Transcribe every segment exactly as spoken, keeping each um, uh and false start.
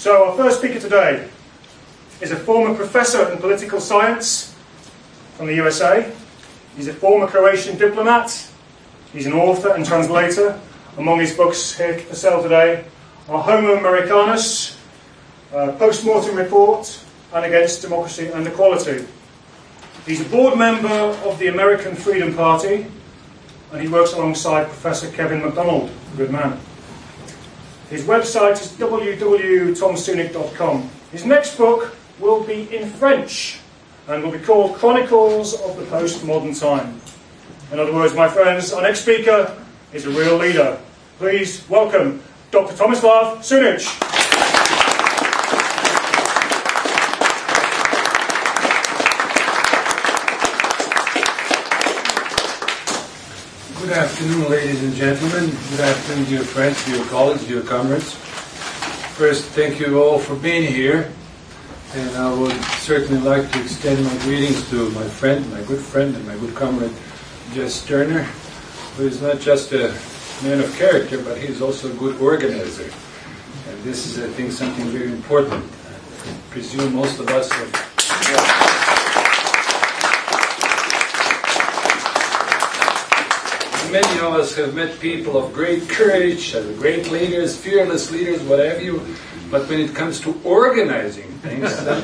So our first speaker today is a former professor in political science from the U S A. He's a former Croatian diplomat. He's an author and translator. Among his books here for sale today are Homo Americanus, uh, Post-Mortem Report, and Against Democracy and Equality. He's a board member of the American Freedom Party, and he works alongside Professor Kevin MacDonald, a good man. His website is w w w dot tom sunic dot com. His next book will be in French and will be called Chronicles of the Postmodern Time. In other words, my friends, our next speaker is a real leader. Please welcome Doctor Tomislav Sunic. Good afternoon, ladies and gentlemen. Good afternoon, dear friends, dear colleagues, dear comrades. First, thank you all for being here. And I would certainly like to extend my greetings to my friend, my good friend, and my good comrade, Jess Turner, who is not just a man of character, but he is also a good organizer. And this is, I think, something very important. I presume most of us have... Many of us have met people of great courage, great leaders, fearless leaders, whatever you. But when it comes to organizing things, that's,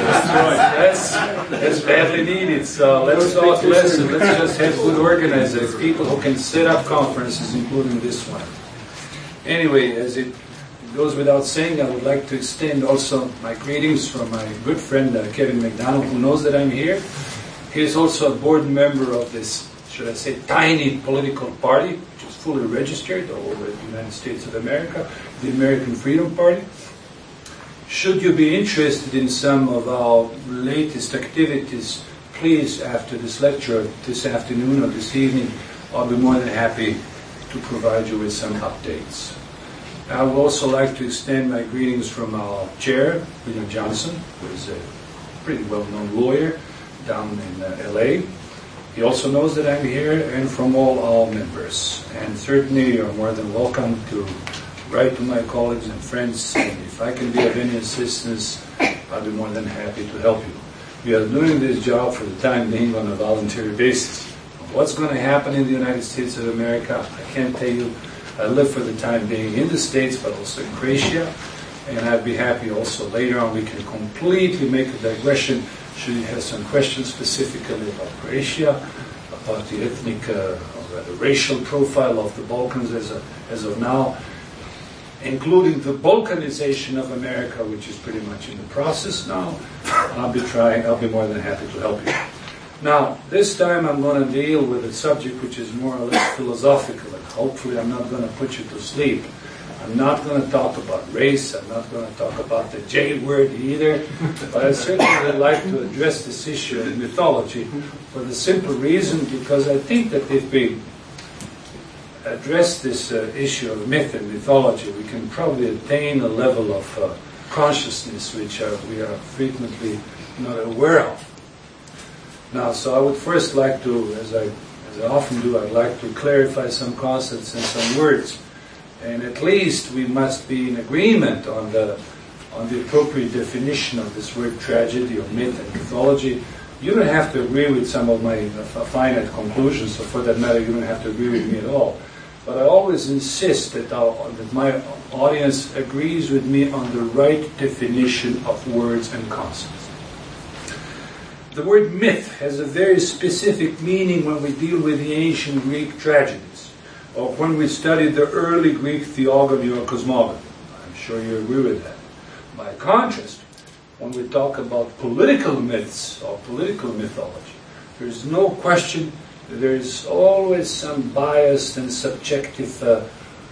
that's, that's badly needed. So let's talk less and let's just have good organizers, people who can set up conferences, including this one. Anyway, as it goes without saying, I would like to extend also my greetings from my good friend uh, Kevin MacDonald, who knows that I'm here. He is also a board member of this, should I say, tiny political party, which is fully registered all over the United States of America, the American Freedom Party. Should you be interested in some of our latest activities, please, after this lecture, this afternoon or this evening, I'll be more than happy to provide you with some updates. I would also like to extend my greetings from our chair, William Johnson, who is a pretty well-known lawyer down in uh, L A. He also knows that I'm here, and from all our members. And certainly you're more than welcome to write to my colleagues and friends, and if I can be of any assistance, I'll be more than happy to help you. We are doing this job for the time being on a voluntary basis. What's going to happen in the United States of America, I can't tell you. I live for the time being in the States, but also in Croatia, and I'd be happy also later on we can completely make a digression should you have some questions specifically about Croatia, about the ethnic uh, or rather racial profile of the Balkans as, a, as of now, including the Balkanization of America, which is pretty much in the process now. I'll be trying, I'll be more than happy to help you. Now, this time I'm going to deal with a subject which is more or less philosophical, and hopefully I'm not going to put you to sleep. I'm not going to talk about race, I'm not going to talk about the J word either, but I certainly would like to address this issue of mythology for the simple reason because I think that if we address this uh, issue of myth and mythology, we can probably attain a level of uh, consciousness which uh, we are frequently not aware of. Now, so I would first like to, as I, as I often do, I'd like to clarify some concepts and some words. And at least we must be in agreement on the, on the appropriate definition of this word tragedy or myth and mythology. You don't have to agree with some of my uh, finite conclusions, so for that matter, you don't have to agree with me at all. But I always insist that, our, that my audience agrees with me on the right definition of words and concepts. The word myth has a very specific meaning when we deal with the ancient Greek tragedies, or when we study the early Greek theogony or cosmogony. I'm sure you agree with that. By contrast, when we talk about political myths or political mythology, there's no question that there is always some biased and subjective uh,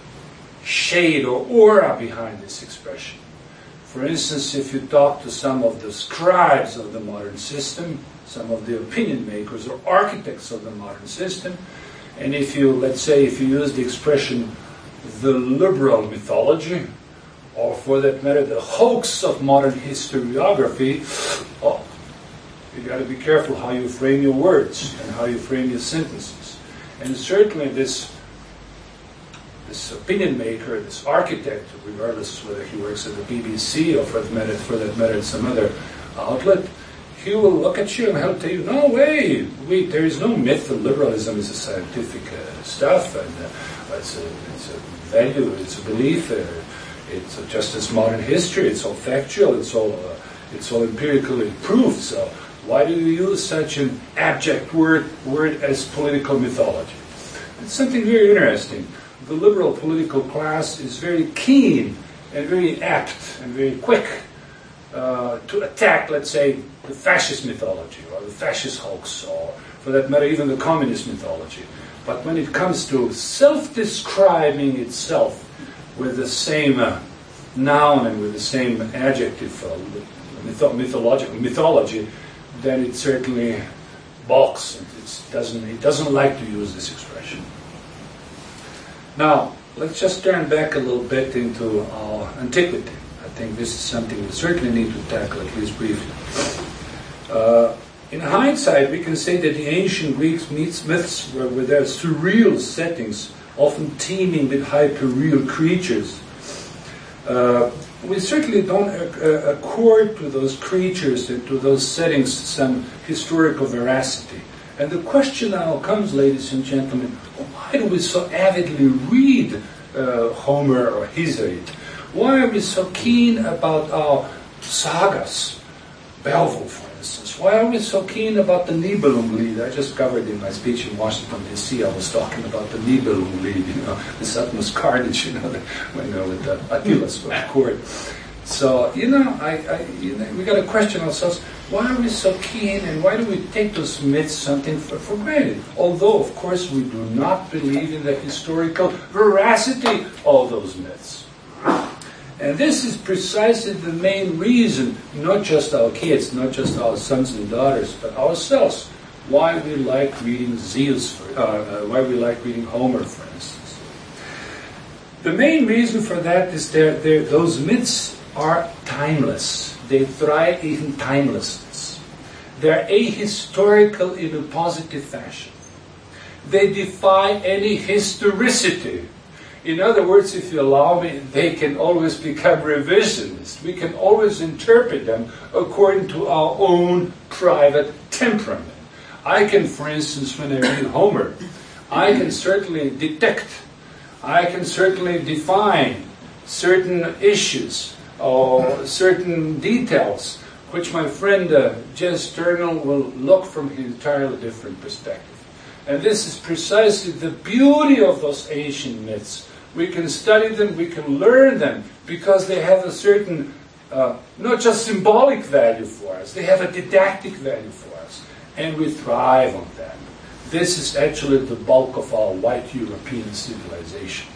shade or aura behind this expression. For instance, if you talk to some of the scribes of the modern system, some of the opinion makers or architects of the modern system, and if you, let's say, if you use the expression the liberal mythology, or for that matter, the hoax of modern historiography, oh, you got to be careful how you frame your words and how you frame your sentences. And certainly this this opinion maker, this architect, regardless whether he works at the B B C or for that matter, for that matter at some other outlet, he will look at you and he'll tell you, no way, we, there is no myth that liberalism is a scientific uh, stuff, and uh, it's, a, it's a value, it's a belief, uh, it's just as modern history, it's all factual, it's all, uh, it's all empirically proved, so why do you use such an abject word, word as political mythology? It's something very interesting. The liberal political class is very keen and very apt and very quick uh, to attack, let's say, the fascist mythology or the fascist hoax, or for that matter, even the communist mythology. But when it comes to self-describing itself with the same uh, noun and with the same adjective, uh, mytho- mythological mythology, then it certainly balks. It doesn't, it doesn't like to use this expression. Now, let's just turn back a little bit into our antiquity. I think this is something we certainly need to tackle, at least briefly. Uh, in hindsight, we can say that the ancient Greek myths were with their surreal settings, often teeming with hyper-real creatures. Uh, we certainly don't uh, accord to those creatures and to those settings some historical veracity. And the question now comes, ladies and gentlemen, why do we so avidly read uh, Homer or Hesiod? Why are we so keen about our sagas? Beowulf, for instance. Why are we so keen about the Nibelungenlied? I just covered in my speech in Washington, D C, I was talking about the Nibelungenlied, you know, this utmost carnage, you know, when, you know with the Attila court. So, you know, I, I, you know, we got to question ourselves, why are we so keen and why do we take those myths something for, for granted? Although, of course, we do not believe in the historical veracity of those myths. And this is precisely the main reason, not just our kids, not just our sons and daughters, but ourselves, why we like reading Zeus, for, uh, uh, why we like reading Homer, for instance. The main reason for that is that those myths are timeless. They thrive in timelessness. They're ahistorical in a positive fashion. They defy any historicity. In other words, if you allow me, they can always become revisionist. We can always interpret them according to our own private temperament. I can, for instance, when I read Homer, I can certainly detect, I can certainly define certain issues or certain details, which my friend uh, Jez Sternal will look from an entirely different perspective. And this is precisely the beauty of those ancient myths. We can study them, we can learn them, because they have a certain, uh, not just symbolic value for us, they have a didactic value for us. And we thrive on that. This is actually the bulk of our white European civilization.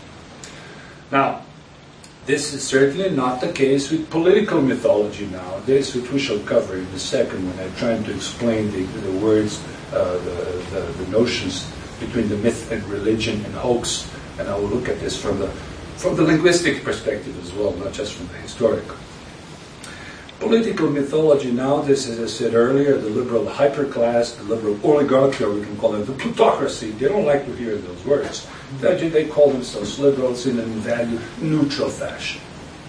Now, this is certainly not the case with political mythology nowadays, which we shall cover in a second when I'm trying to explain the, the words, uh, the, the, the notions between the myth and religion and hoax. And I will look at this from the, from the linguistic perspective as well, not just from the historical. Political mythology nowadays, as I said earlier, the liberal hyperclass, the liberal oligarchy, or we can call it the plutocracy, they don't like to hear those words. They call themselves liberals in a value-neutral fashion.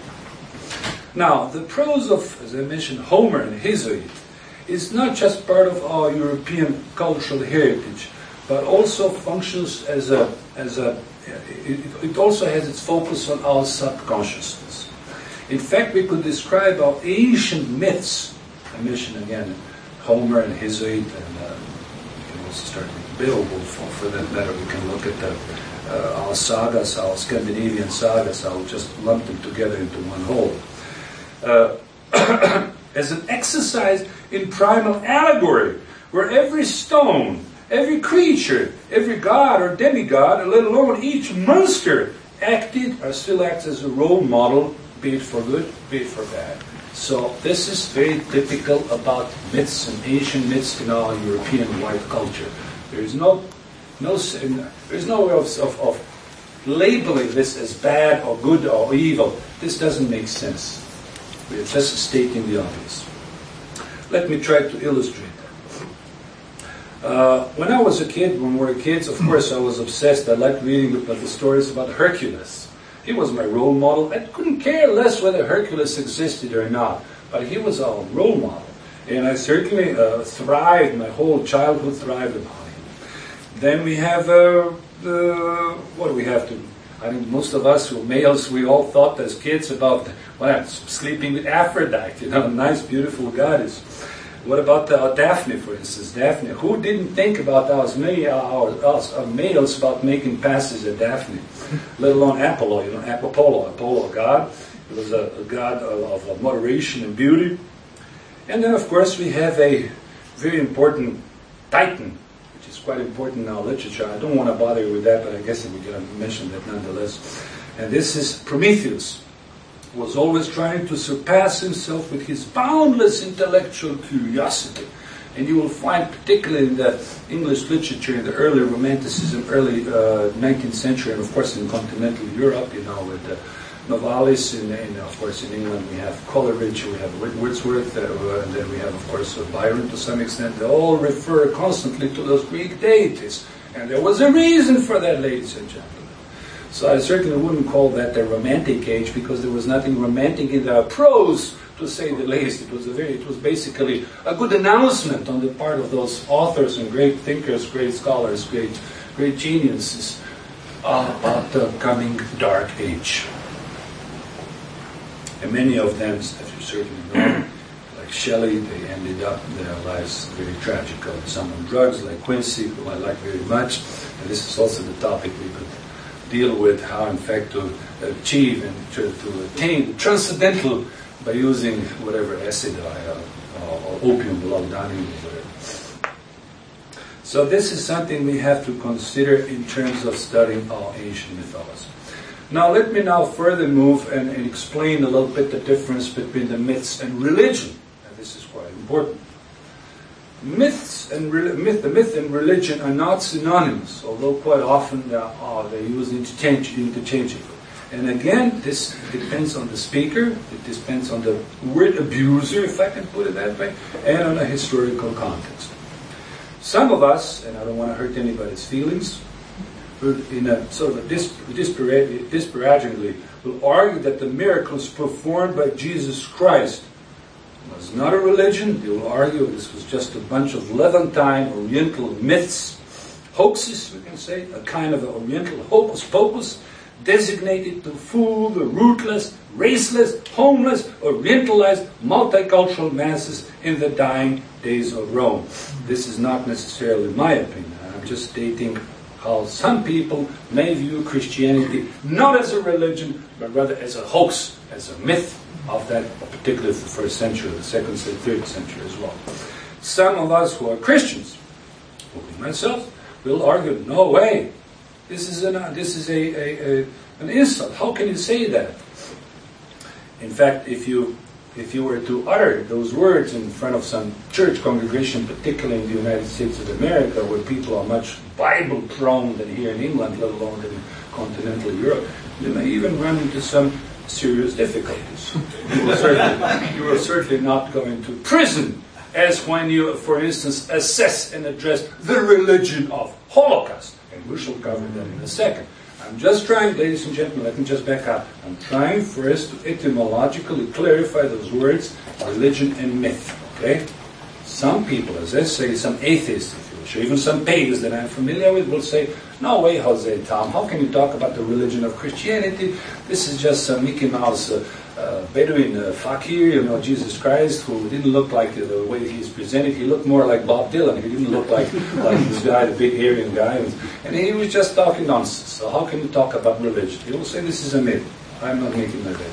Now, the prose of, as I mentioned, Homer and Hesiod is not just part of our European cultural heritage, but also functions as a, as a it, it also has its focus on our subconsciousness. In fact, we could describe our ancient myths, I mentioned again Homer and Hesiod, and uh, we can also start with Beowulf, or for that matter, we can look at the, uh, our sagas, our Scandinavian sagas. I'll just lump them together into one whole. Uh, as an exercise in primal allegory, where every stone, every creature, every god or demigod, and let alone each monster, acted or still acts as a role model, be it for good, be it for bad. So this is very typical about myths and ancient myths in our European white culture. There is no, no, there is no way of, of, of labeling this as bad or good or evil. This doesn't make sense. We are just stating the obvious. Let me try to illustrate that. Uh, when I was a kid, when we were kids, of course, I was obsessed. I liked reading about the stories about Hercules. He was my role model. I couldn't care less whether Hercules existed or not, but he was our role model. And I certainly uh, thrived, my whole childhood thrived upon him. Then we have, uh, the, what do we have to, I think most of us who are males, we all thought as kids about, well, sleeping with Aphrodite, you know, a nice, beautiful goddess. What about uh, Daphne, for instance? Daphne. Who didn't think about us, us uh, males about making passes at Daphne? Let alone Apollo, you know, Apollo, Apollo, a god. He was a, a god of, of moderation and beauty. And then, of course, we have a very important Titan, which is quite important in our literature. I don't want to bother you with that, but I guess we're going to mention that nonetheless. And this is Prometheus. Was always trying to surpass himself with his boundless intellectual curiosity. And you will find, particularly in the English literature, in the early Romanticism, early uh, nineteenth century, and of course in continental Europe, you know, with the Novalis, and, and of course in England we have Coleridge, we have Wordsworth, uh, and then we have, of course, uh, Byron to some extent. They all refer constantly to those Greek deities. And there was a reason for that, ladies and gentlemen. So I certainly wouldn't call that the romantic age, because there was nothing romantic in their prose, to say the least. It was a very, it was basically a good announcement on the part of those authors and great thinkers, great scholars, great, great geniuses uh, about the coming dark age. And many of them, as you certainly know, like Shelley, they ended up their lives very tragical. Some on drugs, like Quincy, who I like very much. And this is also the topic we could deal with, how in fact to achieve and to, to attain the transcendental by using whatever acid uh, or opium, laudanum, or whatever. So this is something we have to consider in terms of studying our ancient mythology. Now let me now further move and, and explain a little bit the difference between the myths and religion. And this is quite important. Myths and myth, the myth and religion are not synonymous, although quite often they are they used interchange, interchangeably. And again, this depends on the speaker, it depends on the word abuser, if I can put it that way, and on a historical context. Some of us, and I don't want to hurt anybody's feelings, in a sort of dis, disparag- disparagingly, will argue that the miracles performed by Jesus Christ was not a religion. They will argue this was just a bunch of Levantine Oriental myths, hoaxes, we can say, a kind of Oriental hocus pocus, designated to fool the rootless, raceless, homeless, Orientalized, multicultural masses in the dying days of Rome. This is not necessarily my opinion. I'm just stating how some people may view Christianity not as a religion, but rather as a hoax, as a myth of that, particularly the first century, the second, third century as well. Some of us who are Christians, including myself, will argue, no way, this is an, this is a, a, a, an insult. How can you say that? In fact, if you if you were to utter those words in front of some church congregation, particularly in the United States of America, where people are much Bible-prone than here in England, let alone in continental Europe, you may even run into some serious difficulties. You will certainly, you are certainly not going to prison, as when you, for instance, assess and address the religion of Holocaust. And we shall cover that in a second. I'm just trying, ladies and gentlemen, let me just back up. I'm trying first to etymologically clarify those words, religion and myth. Okay? Some people, as I say, some atheists, if you wish, or even some pagans that I'm familiar with, will say, no way, Jose Tom, how can you talk about the religion of Christianity? This is just some Mickey Mouse uh, uh, Bedouin uh, fakir, you know, Jesus Christ, who didn't look like uh, the way he's presented. He looked more like Bob Dylan. He didn't look like, like this guy, the big Aryan guy. And, and he was just talking nonsense. So how can you talk about religion? He will say this is a myth. I'm not making that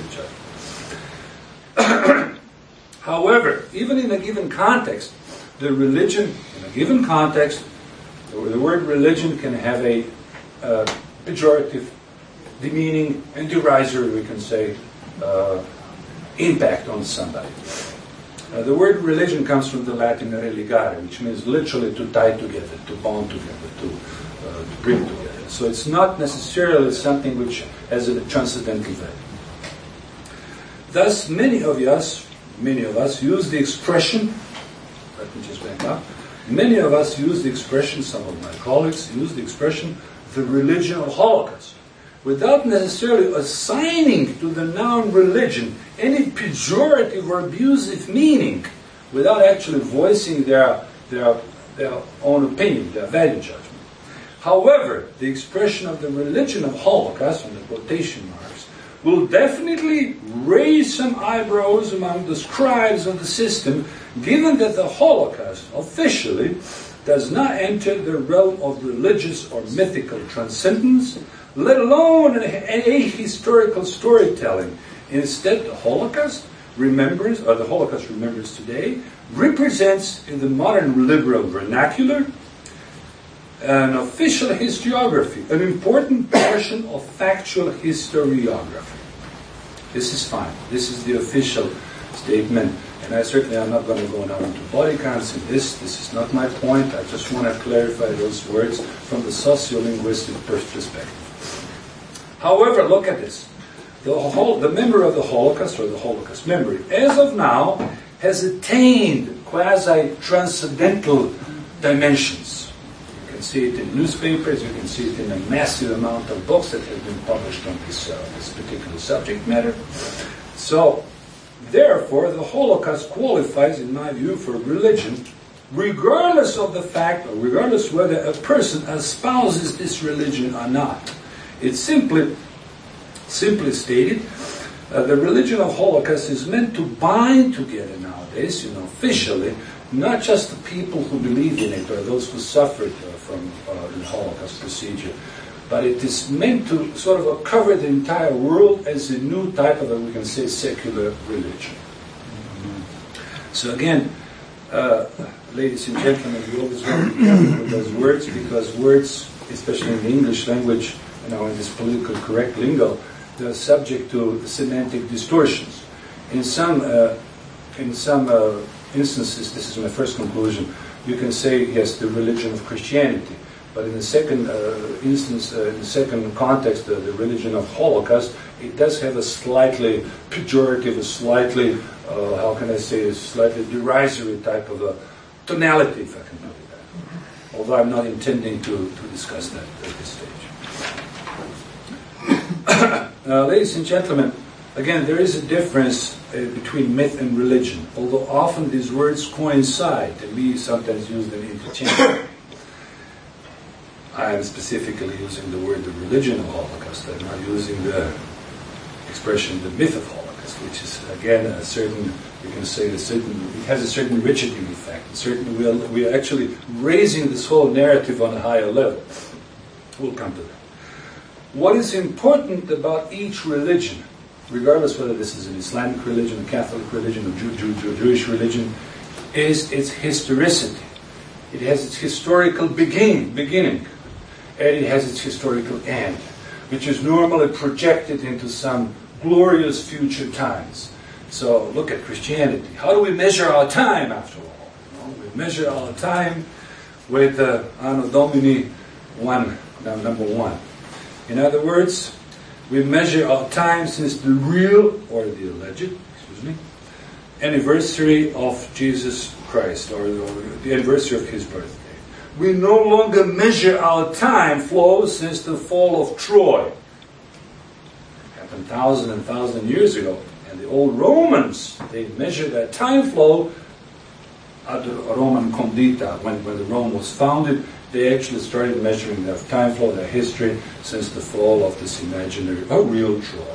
judgment. However, even in a given context, the religion, in a given context, the word religion can have a uh, pejorative, demeaning, and derisory, we can say, uh, impact on somebody. Uh, the word religion comes from the Latin religare, which means literally to tie together, to bond together, to, uh, to bring together. So it's not necessarily something which has a transcendental value. Thus, many of us, many of us use the expression, let me just back up, Many of us use the expression, some of my colleagues use the expression, the religion of Holocaust, without necessarily assigning to the noun religion any pejorative or abusive meaning, without actually voicing their, their, their own opinion, their value judgment. However, the expression of the religion of Holocaust, in the quotation marks, will definitely raise some eyebrows among the scribes of the system, given that the Holocaust officially does not enter the realm of religious or mythical transcendence, let alone an ahistorical storytelling. Instead, the Holocaust remembrance, or the Holocaust remembrance today, represents in the modern liberal vernacular an official historiography, an important portion of factual historiography. This is fine. This is the official statement, and I certainly am not going to go now into body counts in this. This is not my point. I just want to clarify those words from the sociolinguistic perspective. However, look at this. The, whole, the memory of the Holocaust, or the Holocaust memory, as of now, has attained quasi-transcendental dimensions. You can see it in newspapers, you can see it in a massive amount of books that have been published on this, uh, this particular subject matter. So, therefore, the Holocaust qualifies, in my view, for religion, regardless of the fact, or regardless whether a person espouses this religion or not. It's simply, simply stated, uh, the religion of Holocaust is meant to bind together nowadays, you know, officially, not just the people who believe in it or those who suffered uh, from uh, the Holocaust procedure, but it is meant to sort of cover the entire world as a new type of, a, we can say, secular religion. Mm-hmm. So again, uh, ladies and gentlemen, we always want to be careful with those words, because words, especially in the English language, you know, in this politically correct lingo, they're subject to semantic distortions. In some, uh, in some uh, instances, this is my first conclusion, you can say, yes, the religion of Christianity. But in the second uh, instance, uh, in the second context, uh, the religion of Holocaust, it does have a slightly pejorative, a slightly, uh, how can I say, a slightly derisory type of a tonality, if I can put it that. Although I'm not intending to, to discuss that at this stage. uh, ladies and gentlemen, again, there is a difference uh, between myth and religion, although often these words coincide, and we sometimes use them interchangeably. I am specifically using the word the religion of Holocaust. I'm not using the expression the myth of Holocaust, which is again a certain, you can say a certain, it has a certain Richarding effect. Certainly we are, we are actually raising this whole narrative on a higher level. We'll come to that. What is important about each religion, regardless whether this is an Islamic religion, a Catholic religion, a Jew, Jew, Jew, Jewish religion, is its historicity. It has its historical begin, beginning, and it has its historical end, which is normally projected into some glorious future times. So look at Christianity. How do we measure our time, after all? Well, we measure our time with uh, Anno Domini one, number one. In other words, we measure our time since the real, or the alleged, excuse me, anniversary of Jesus Christ, or the, or the anniversary of his birthday. We no longer measure our time flow since the fall of Troy. It happened thousand and thousand years ago. And the old Romans, they measured their time flow at the Roman Condita. When, when the Rome was founded, they actually started measuring their time flow, their history, since the fall of this imaginary, or real Troy.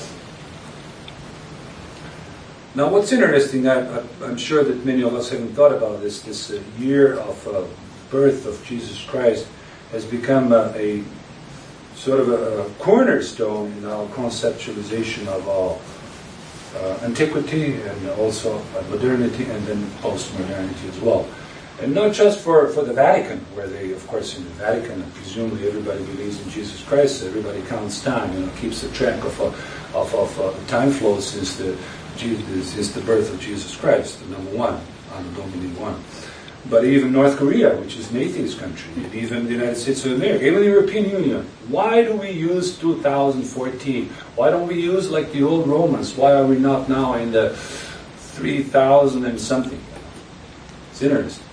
Now, what's interesting, I, I, I'm sure that many of us haven't thought about this, this uh, year of uh, birth of Jesus Christ has become uh, a sort of a, a cornerstone in our conceptualization of our uh, antiquity and also uh, modernity and then post-modernity as well. And not just for, for the Vatican, where they, of course, in the Vatican, presumably everybody believes in Jesus Christ, everybody counts time, you know, keeps a track of, uh, of, of uh, the time flow since the since the birth of Jesus Christ, the number one, Anno Domini one. But even North Korea, which is an atheist country, and even the United States of America, even the European Union, why do we use two thousand fourteen? Why don't we use like the old Romans? Why are we not now in the three thousand and something? It's interesting.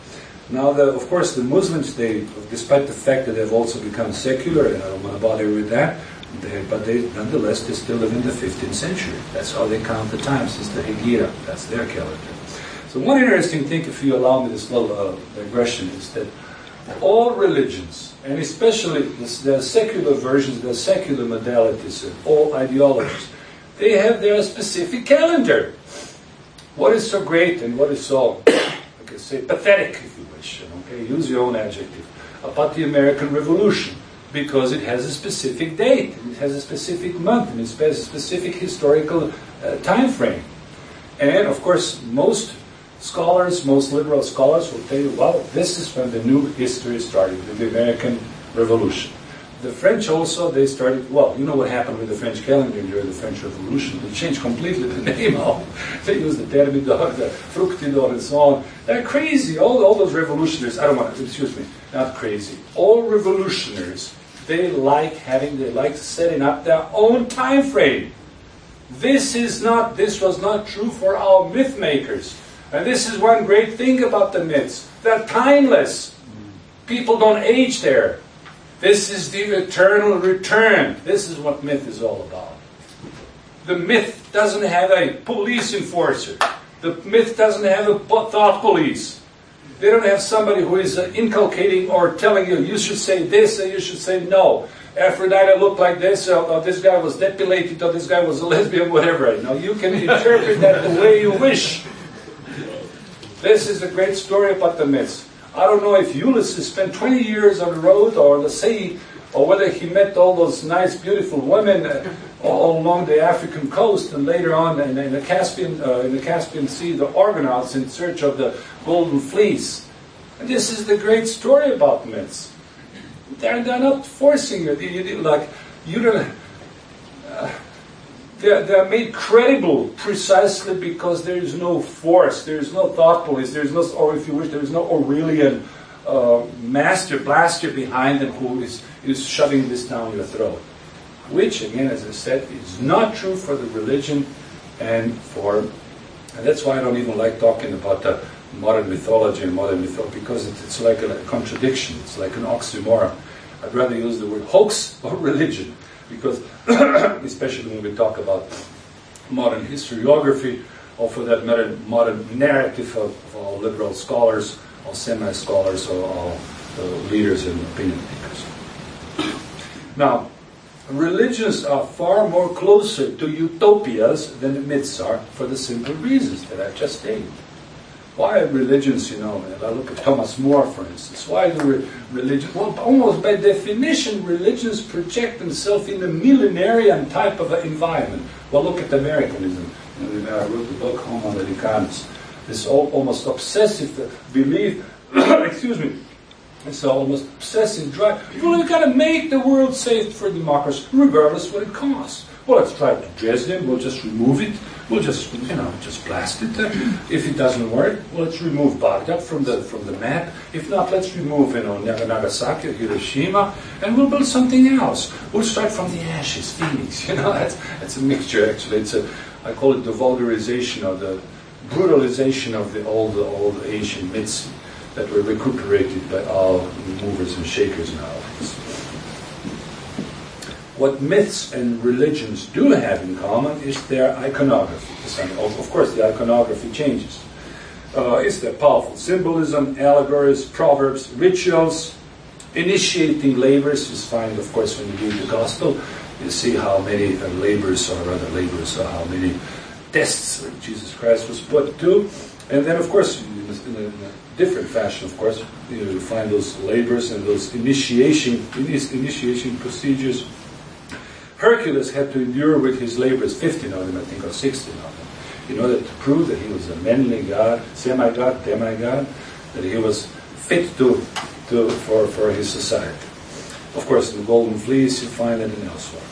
Now, the, of course, the Muslims, they, despite the fact that they've also become secular, and I don't want to bother you with that, they, but they, nonetheless, they still live in the fifteenth century. That's how they count the times. It's the Hegira. That's their calendar. So one interesting thing, if you allow me this little uh, digression, is that all religions, and especially the, the secular versions, the secular modalities, and all ideologies, they have their specific calendar. What is so great and what is so, I can say, pathetic, if you wish, okay, use your own adjective, about the American Revolution, because it has a specific date, and it has a specific month, and it has a specific historical uh, time frame. And, of course, most scholars, most liberal scholars will tell you, well, this is when the new history started, with the American Revolution. The French also, they started, well, you know what happened with the French calendar during the French Revolution. They changed completely the name of. They used the Thermidor, the Fructidor, and so on. They're crazy. All, all those revolutionaries, I don't want to, excuse me, not crazy. All revolutionaries, they like having, they like setting up their own time frame. This is not, this was not true for our myth makers. And this is one great thing about the myths. They're timeless. People don't age there. This is the eternal return. This is what myth is all about. The myth doesn't have a police enforcer. The myth doesn't have a thought police. They don't have somebody who is uh, inculcating or telling you, you should say this and you should say no. Aphrodite looked like this, or, or this guy was depilated, or this guy was a lesbian, whatever. Now you can interpret that the way you wish. This is a great story about the myths. I don't know if Ulysses spent twenty years on the road or the sea, or whether he met all those nice, beautiful women uh, all along the African coast, and later on in, in the Caspian, uh, in the Caspian Sea, the Argonauts in search of the golden fleece. And this is the great story about myths. They're, they're not forcing you. You, you like you don't. Uh, They're, they're made credible precisely because there is no force, there is no thought police, there is no, or if you wish, there is no Aurelian uh, master blaster behind them who is, is shoving this down your throat. Which, again, as I said, is not true for the religion and for, and that's why I don't even like talking about the modern mythology and modern mythology, because it, it's like a, a contradiction, it's like an oxymoron. I'd rather use the word hoax or religion. Because, especially when we talk about modern historiography, or for that matter, modern narrative of, of all liberal scholars, all semi-scholars, or all uh, leaders and opinion makers. Now, religions are far more closer to utopias than the myths are, for the simple reasons that I just stated. Why are religions, you know, if I look at Thomas More, for instance, why do re- religions, well, almost by definition, religions project themselves in a millenarian type of an environment. Well, look at Americanism. You know, I wrote the book, Homo Americanus. This all, almost obsessive belief, excuse me, it's almost obsessive drive. Well, we've got to make the world safe for democracy, regardless what it costs. Well, let's try to Dresden, we'll just remove it. We'll just, you know, just blast it. If it doesn't work, well, let's remove Baghdad from the from the map. If not, let's remove, you know, Nagasaki or Hiroshima, and we'll build something else. We'll start from the ashes, Phoenix. You know, that's that's a mixture. Actually, it's a I call it the vulgarization or the brutalization of the old the old Asian myths that were recuperated by our movers and shakers nowadays. What myths and religions do have in common is their iconography. Of course, the iconography changes. Uh, it's their powerful symbolism, allegories, proverbs, rituals, initiating labors. Is find, of course, when you read the gospel, you see how many uh, labors, or rather labors, or how many tests Jesus Christ was put to. And then, of course, in a, in a different fashion, of course, you know, you find those labors and those initiation, initiation procedures. Hercules had to endure with his labors, fifteen of them, I think, or sixteen of them, in order to prove that he was a manly god, semi-god, demigod, that he was fit to, to for, for his society. Of course, in the Golden Fleece, you find it and elsewhere.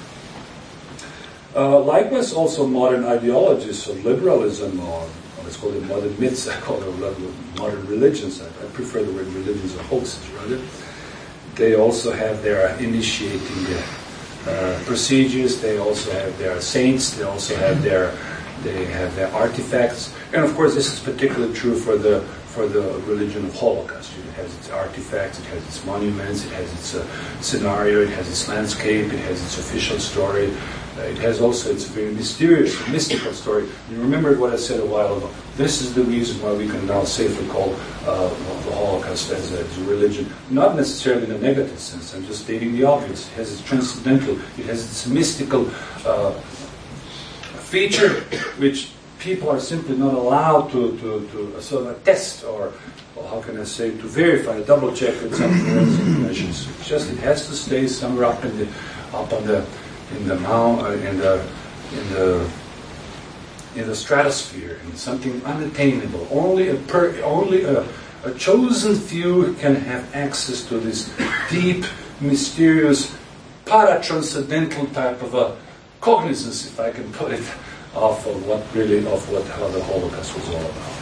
Uh, likewise, also modern ideologies of liberalism, or let's call it modern myths, I call it modern religions. I, I prefer the word religions or hoaxes, rather. They also have their initiating their Uh, procedures. They also have their saints. They also have their they have their artifacts, and of course this is particularly true for the for the religion of Holocaust. It has its artifacts, it has its monuments, it has its uh, scenario, it has its landscape, it has its official story. Uh, it has also its very mysterious, mystical story. You remember what I said a while ago. This is the reason why we can now safely call uh, the Holocaust as a, as a religion. Not necessarily in a negative sense. I'm just stating the obvious. It has its transcendental, it has its mystical uh, feature, which people are simply not allowed to, to, to sort of attest or, or how can I say, to verify, double check with some forensic measures. It's just it has to stay somewhere up in the up on the in the mount, uh, in the in the in the stratosphere, in something unattainable. Only a per, only a, a chosen few can have access to this deep, mysterious, para-transcendental type of a cognizance, if I can put it, of uh, what really of what how the Holocaust was all about.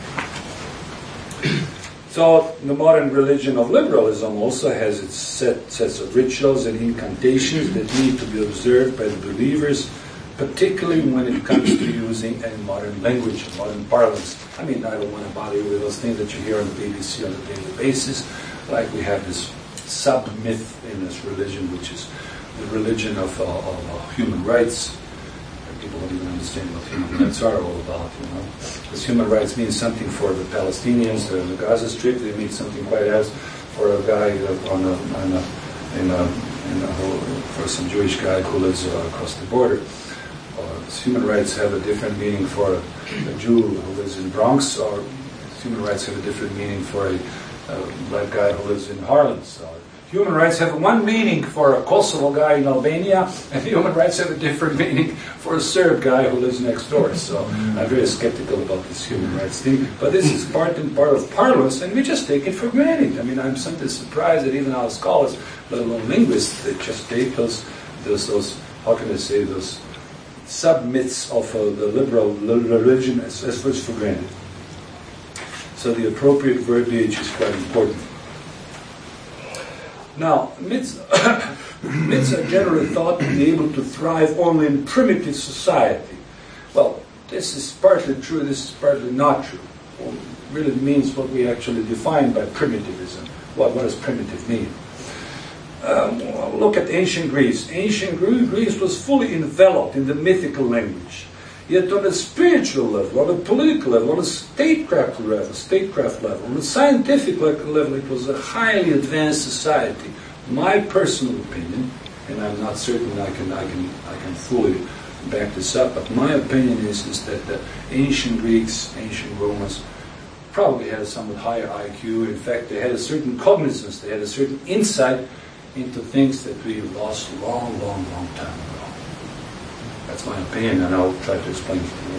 So the modern religion of liberalism also has its set sets of rituals and incantations that need to be observed by the believers, particularly when it comes to using a modern language, a modern parlance. I mean, I don't want to bother you with those things that you hear on the B B C on a daily basis, like we have this sub-myth in this religion, which is the religion of, uh, of uh, human rights. People don't even understand what human rights are all about, you know. Because human rights means something for the Palestinians, the, the Gaza Strip. They mean something quite else for a guy uh, on a, on a, in a, in a, for some Jewish guy who lives uh, across the border. Uh, human rights have a different meaning for a, a Jew who lives in Bronx, or human rights have a different meaning for a, a black guy who lives in Harlem. So human rights have one meaning for a Kosovo guy in Albania, and human rights have a different meaning for a Serb guy who lives next door. So I'm very skeptical about this human rights thing. But this is part and part of parlance, and we just take it for granted. I mean, I'm sometimes surprised that even our scholars, let alone linguists, they just take those, those, those how can I say, those sub-myths of uh, the liberal religion as, as for granted. So the appropriate verbiage is quite important. Now, myths, myths are generally thought to be able to thrive only in primitive society. Well, this is partly true, this is partly not true. Well, it really means what we actually define by primitivism. What, what does primitive mean? Um, well, look at ancient Greece. Ancient Greece was fully enveloped in the mythical language. Yet on a spiritual level, on a political level, on a statecraft level, statecraft level, on a scientific level, it was a highly advanced society. My personal opinion, and I'm not certain I can I can I can fully back this up, but my opinion is is that the ancient Greeks, ancient Romans, probably had a somewhat higher I Q. In fact, they had a certain cognizance, they had a certain insight into things that we lost a long, long, long time ago. That's my opinion, and I'll try to explain it to you.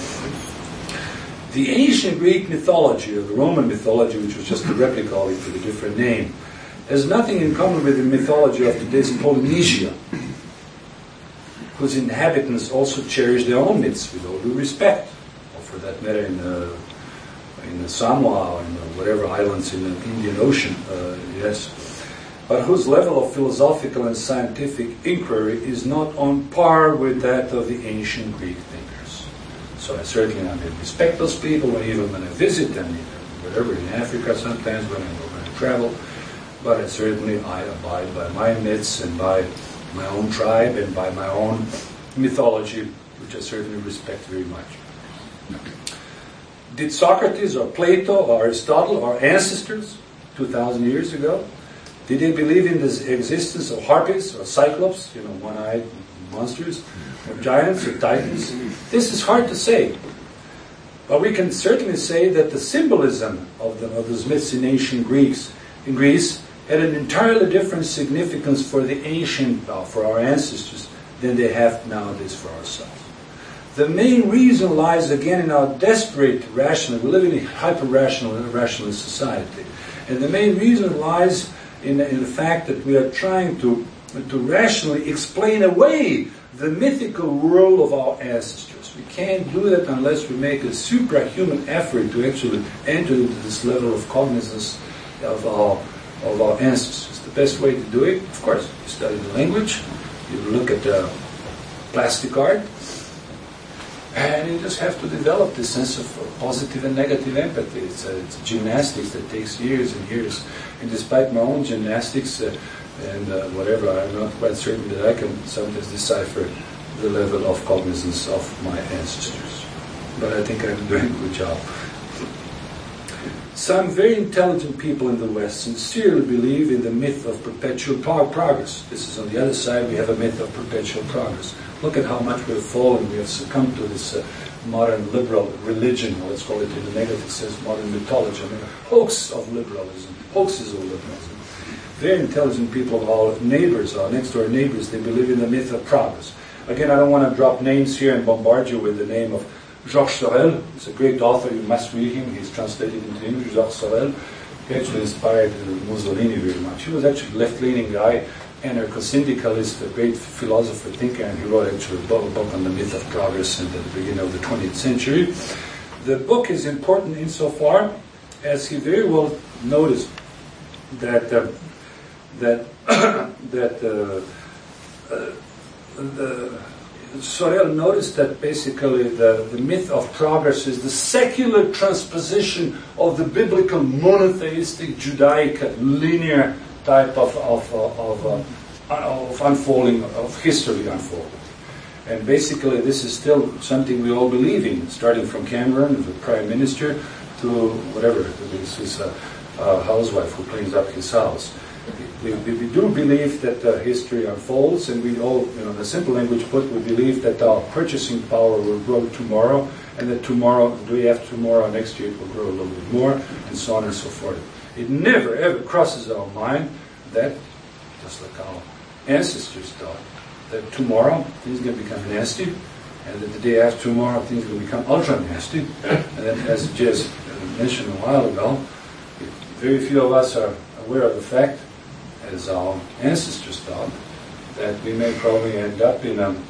The ancient Greek mythology, or the Roman mythology, which was just a replica of it with a different name, has nothing in common with the mythology of today's Polynesia, whose inhabitants also cherish their own myths with all due respect, or for that matter in the, in the Samoa, or in the whatever islands in the Indian Ocean, uh, yes. But whose level of philosophical and scientific inquiry is not on par with that of the ancient Greek thinkers. So I certainly I mean, respect those people, even when I visit them, whatever, in Africa sometimes, when I, when I travel. But I certainly I abide by my myths and by my own tribe and by my own mythology, which I certainly respect very much. Did Socrates or Plato or Aristotle, our ancestors, two thousand years ago, did they believe in the existence of harpies or cyclops, you know, one-eyed monsters, or giants or titans? This is hard to say. But we can certainly say that the symbolism of, the, of those myths in ancient Greeks, in Greece had an entirely different significance for the ancient, uh, for our ancestors, than they have nowadays for ourselves. The main reason lies again in our desperate rational, we live in a hyper-rational and irrational society. And the main reason lies In, in the fact that we are trying to, to rationally explain away the mythical world of our ancestors. We can't do that unless we make a suprahuman effort to actually enter into this level of cognizance of our, of our ancestors. The best way to do it, of course, you study the language, you look at the plastic art, And you just have to develop this sense of positive and negative empathy. It's, a, it's a gymnastics that takes years and years. And despite my own gymnastics uh, and uh, whatever, I'm not quite certain that I can sometimes decipher the level of cognizance of my ancestors. But I think I'm doing a good job. Some very intelligent people in the West sincerely believe in the myth of perpetual progress. This is on the other side, we have a myth of perpetual progress. Look at how much we have fallen, we have succumbed to this uh, modern liberal religion, or let's call it in the negative sense, modern mythology, I mean, hoax of liberalism, hoaxes of liberalism. Very intelligent people, our neighbors, our next door neighbors, they believe in the myth of progress. Again, I don't want to drop names here and bombard you with the name of Georges Sorel. He's a great author, you must read him. He's translated into English, Georges Sorel. He actually inspired Mussolini very much. He was actually a left-leaning guy, anarcho-syndicalist, a great philosopher, thinker, and he wrote actually a book on the myth of progress at the beginning of the twentieth century. The book is important insofar as he very well noticed that uh, that that uh, uh, the Sorel noticed that basically the, the myth of progress is the secular transposition of the biblical monotheistic Judaic linear type of of of, uh, of unfolding of history unfolding. And basically this is still something we all believe in, starting from Cameron, the Prime Minister, to whatever, this is a, a housewife who cleans up his house. We, we, we do believe that uh, history unfolds, and we all, you know, in a simple language put, we believe that our purchasing power will grow tomorrow, and that tomorrow, the day after tomorrow, next year it will grow a little bit more, and so on and so forth. It never ever crosses our mind that, just like our ancestors thought, that tomorrow things are going to become nasty, and that the day after tomorrow things are going to become ultra nasty, and then, as Jez mentioned a while ago, very few of us are aware of the fact, as our ancestors thought, that we may probably end up in a,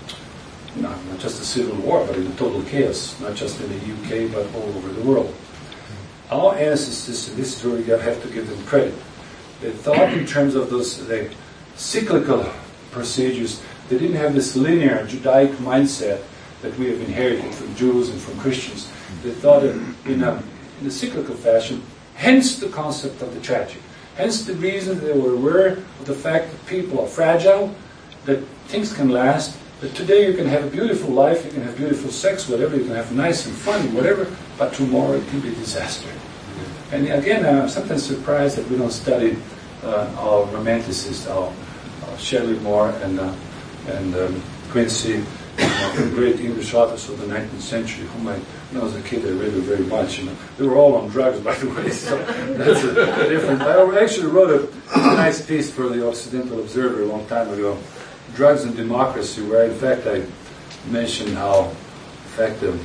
not, not just a civil war, but in a total chaos, not just in the U K, but all over the world. Our ancestors, and this is where we have to give them credit, they thought in terms of those the cyclical procedures. They didn't have this linear Judaic mindset that we have inherited from Jews and from Christians. They thought in, in, a, in a cyclical fashion, hence the concept of the tragic. Hence the reason they were aware of the fact that people are fragile, that things can last, that today you can have a beautiful life, you can have beautiful sex, whatever, you can have nice and fun, whatever, but tomorrow it can be a disaster. And again, I'm sometimes surprised that we don't study uh, our romanticists, our, our Shelley Moore and, uh, and um, Quincy, uh, great English authors of the nineteenth century, whom I, when I was a kid, I read very much. You know, they were all on drugs, by the way, so that's a, a different. I actually wrote a, a nice piece for the Occidental Observer a long time ago, Drugs and Democracy, where in fact I mentioned how, in fact, um,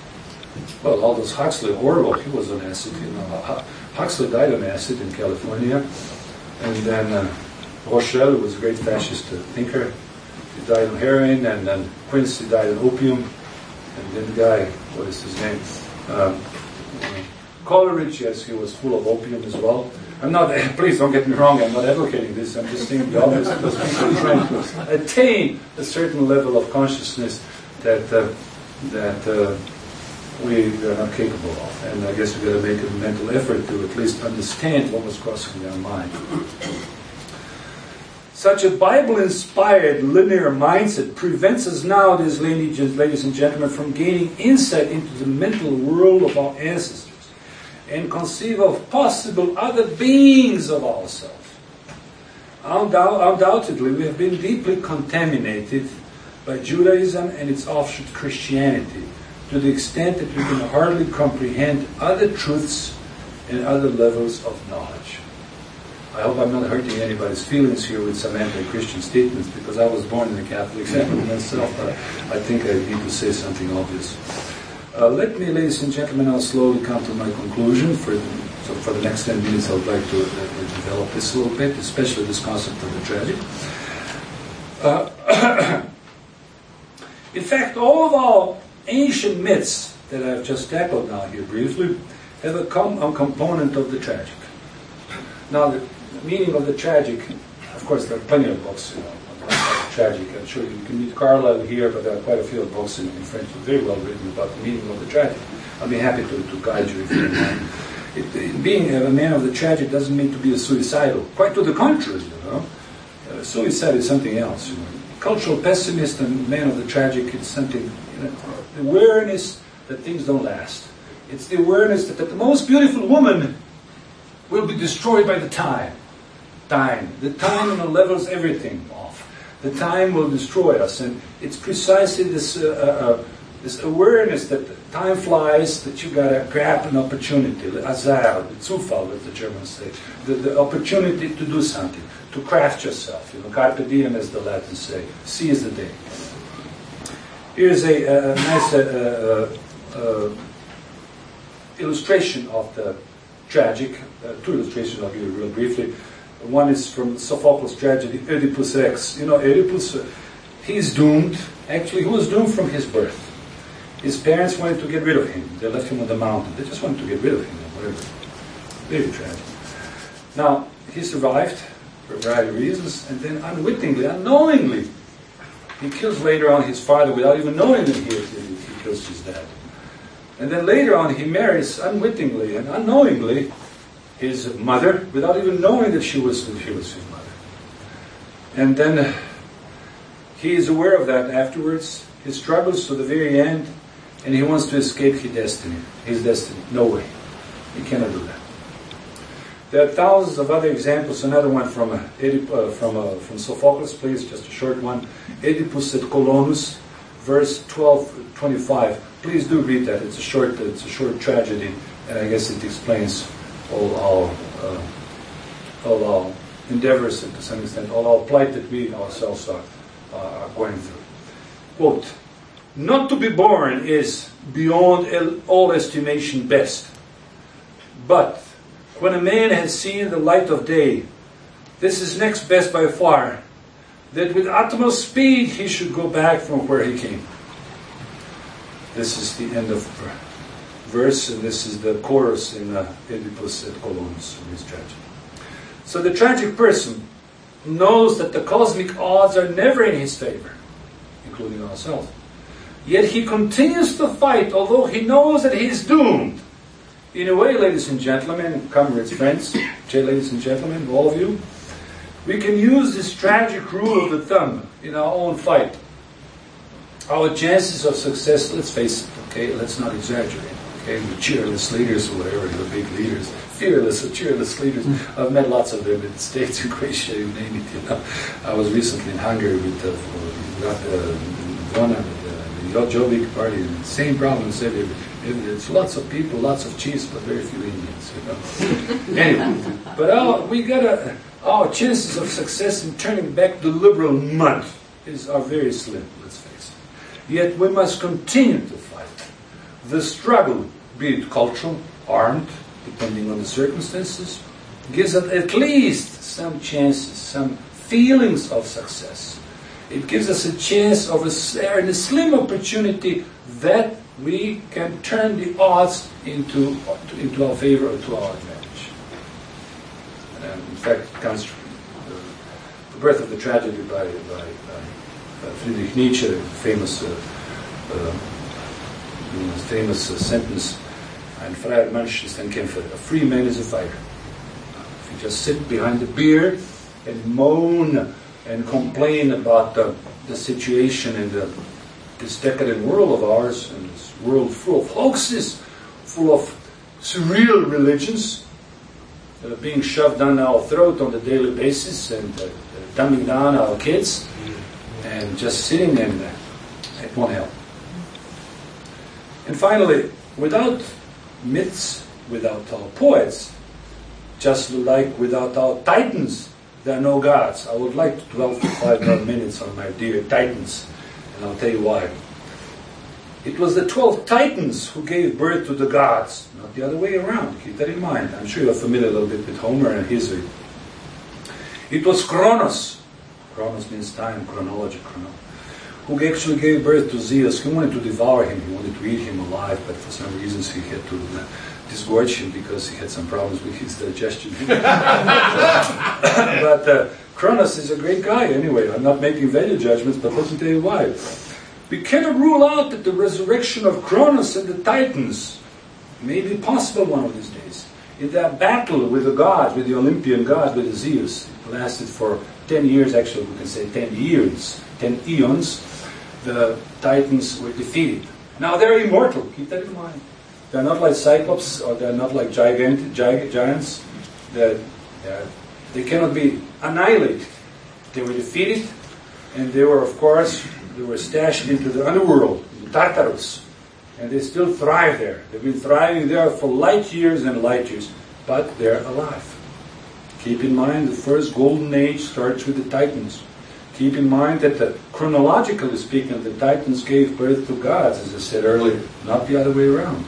well, Aldous Huxley, Orwell, he was on acid. You know, Huxley died on acid in California, and then uh, Rochelle was a great fascist thinker. He died on heroin, and then Quincy died on opium, and then the guy, what is his name? Um, Coleridge, yes, he was full of opium as well. I'm not, please don't get me wrong, I'm not advocating this, I'm just saying the obvious, because people are trying to attain a certain level of consciousness that uh, that uh, we are not capable of. And I guess we've got to make a mental effort to at least understand what was crossing their mind. Such a Bible-inspired linear mindset prevents us nowadays, ladies and gentlemen, from gaining insight into the mental world of our ancestors and conceive of possible other beings of ourselves. Undou- undoubtedly, we have been deeply contaminated by Judaism and its offshoot Christianity, to the extent that we can hardly comprehend other truths and other levels of knowledge. I hope I'm not hurting anybody's feelings here with some anti-Christian statements, because I was born in a Catholic family myself, but I think I need to say something obvious. Uh, let me, ladies and gentlemen, I'll slowly come to my conclusion. For, so for the next ten minutes, I would like to uh, develop this a little bit, especially this concept of the tragic. Uh, in fact, all of our ancient myths that I've just tackled now here briefly have a, com- a component of the tragic. Now, the meaning of the tragic, of course, there are plenty of books, you know, about tragic. I'm sure you can meet Carlyle here, but there are quite a few books in, in French very well written about the meaning of the tragic. I'll be happy to, to guide you if you don't mind. It, it, being a man of the tragic doesn't mean to be a suicidal. Quite to the contrary, you know. Uh, suicide is something else. You know. Cultural pessimist and man of the tragic is something, you know, the awareness that things don't last. It's the awareness that, that the most beautiful woman will be destroyed by the time. Time. The time, you know, levels everything off. The time will destroy us, and it's precisely this uh, uh, this awareness that time flies, that you gotta grab an opportunity, Azar, the Zufall, as the Germans say, the, the opportunity to do something, to craft yourself. You know, carpe diem, as the Latins say, seize the day. Here's a, a, a nice uh, uh, uh, illustration of the tragic. Uh, two illustrations I'll give you real briefly. One is from Sophocles' tragedy, Oedipus Rex. You know, Oedipus, uh, he's doomed. Actually, he was doomed from his birth. His parents wanted to get rid of him. They left him on the mountain. They just wanted to get rid of him, whatever. Very tragic. Now, he survived for a variety of reasons, and then unwittingly, unknowingly, he kills later on his father without even knowing that he, he kills his dad. And then later on, he marries unwittingly and unknowingly his mother without even knowing that she was, that she was his mother. And then uh, he is aware of that afterwards. He struggles to the very end, and he wants to escape his destiny. His destiny. No way. He cannot do that. There are thousands of other examples. Another one from uh, Oedip, uh, from uh, from Sophocles, please, just a short one. Oedipus et Colonus, verse twelve twenty-five. Please do read that. It's a short. It's a short tragedy, and I guess it explains all our uh, all our endeavors, and to some extent, all our plight that we ourselves are, uh, are going through. Quote, "Not to be born is beyond all estimation best. But when a man has seen the light of day, this is next best by far, that with utmost speed he should go back from where he came." This is the end of verse, and this is the chorus in uh, Oedipus et Colonus, in his tragedy. So the tragic person knows that the cosmic odds are never in his favor, including ourselves. Yet he continues to fight, although he knows that he is doomed. In a way, ladies and gentlemen, comrades, friends, ladies and gentlemen, all of you, we can use this tragic rule of the thumb in our own fight. Our chances of success, let's face it, okay, let's not exaggerate. Okay, the cheerless leaders or whatever, the big leaders, fearless or cheerless leaders. I've met lots of them in the States, in Croatia, you name it. You know, I was recently in Hungary with the Vona, the Jobbik party, and the same problems everywhere. It's lots of people, lots of cheese, but very few Indians. You know. Anyway, but our, we gotta, our chances of success in turning back the liberal mud is are very slim. Let's face it. Yet we must continue to fight. The struggle, be it cultural, armed, depending on the circumstances, gives us at least some chances, some feelings of success. It gives us a chance of a, a slim opportunity that we can turn the odds into, into our favor or to our advantage. And in fact, it comes from the, the Birth of the Tragedy by, by, by uh, Friedrich Nietzsche, the famous uh, uh, famous uh, sentence, "Ein freier Mensch ist ein Kämpfer." A free man is a fighter. If you just sit behind the beer and moan and complain about the, the situation in the, this decadent world of ours, and this world full of hoaxes, full of surreal religions that are being shoved down our throat on a daily basis, and uh, dumbing down our kids, and just sitting in there, it won't help. And finally, without myths, without our poets, just like without our titans, there are no gods. I would like to dwell for five more minutes on my dear titans, and I'll tell you why. It was the twelve titans who gave birth to the gods, not the other way around. Keep that in mind. I'm sure you're familiar a little bit with Homer and history. It was Kronos. Kronos means time, chronology, chrono. who actually gave birth to Zeus. He wanted to devour him, he wanted to eat him alive, but for some reasons he had to uh, disgorge him because he had some problems with his digestion. But uh, Cronus is a great guy anyway. I'm not making value judgments, but let me tell you why. We cannot rule out that the resurrection of Cronus and the Titans may be possible one of these days. In that battle with the gods, with the Olympian god, with Zeus, it lasted for ten years, actually we can say ten years, ten eons, the Titans were defeated. Now they're immortal, keep that in mind. They're not like Cyclops, or they're not like gigant, gi- giants. They're, they're, they cannot be annihilated. They were defeated, and they were, of course, they were stashed into the underworld, the Tartarus. And they still thrive there. They've been thriving there for light years and light years, but they're alive. Keep in mind the first golden age starts with the Titans. Keep in mind that the, chronologically speaking, the Titans gave birth to gods, as I said earlier, not the other way around.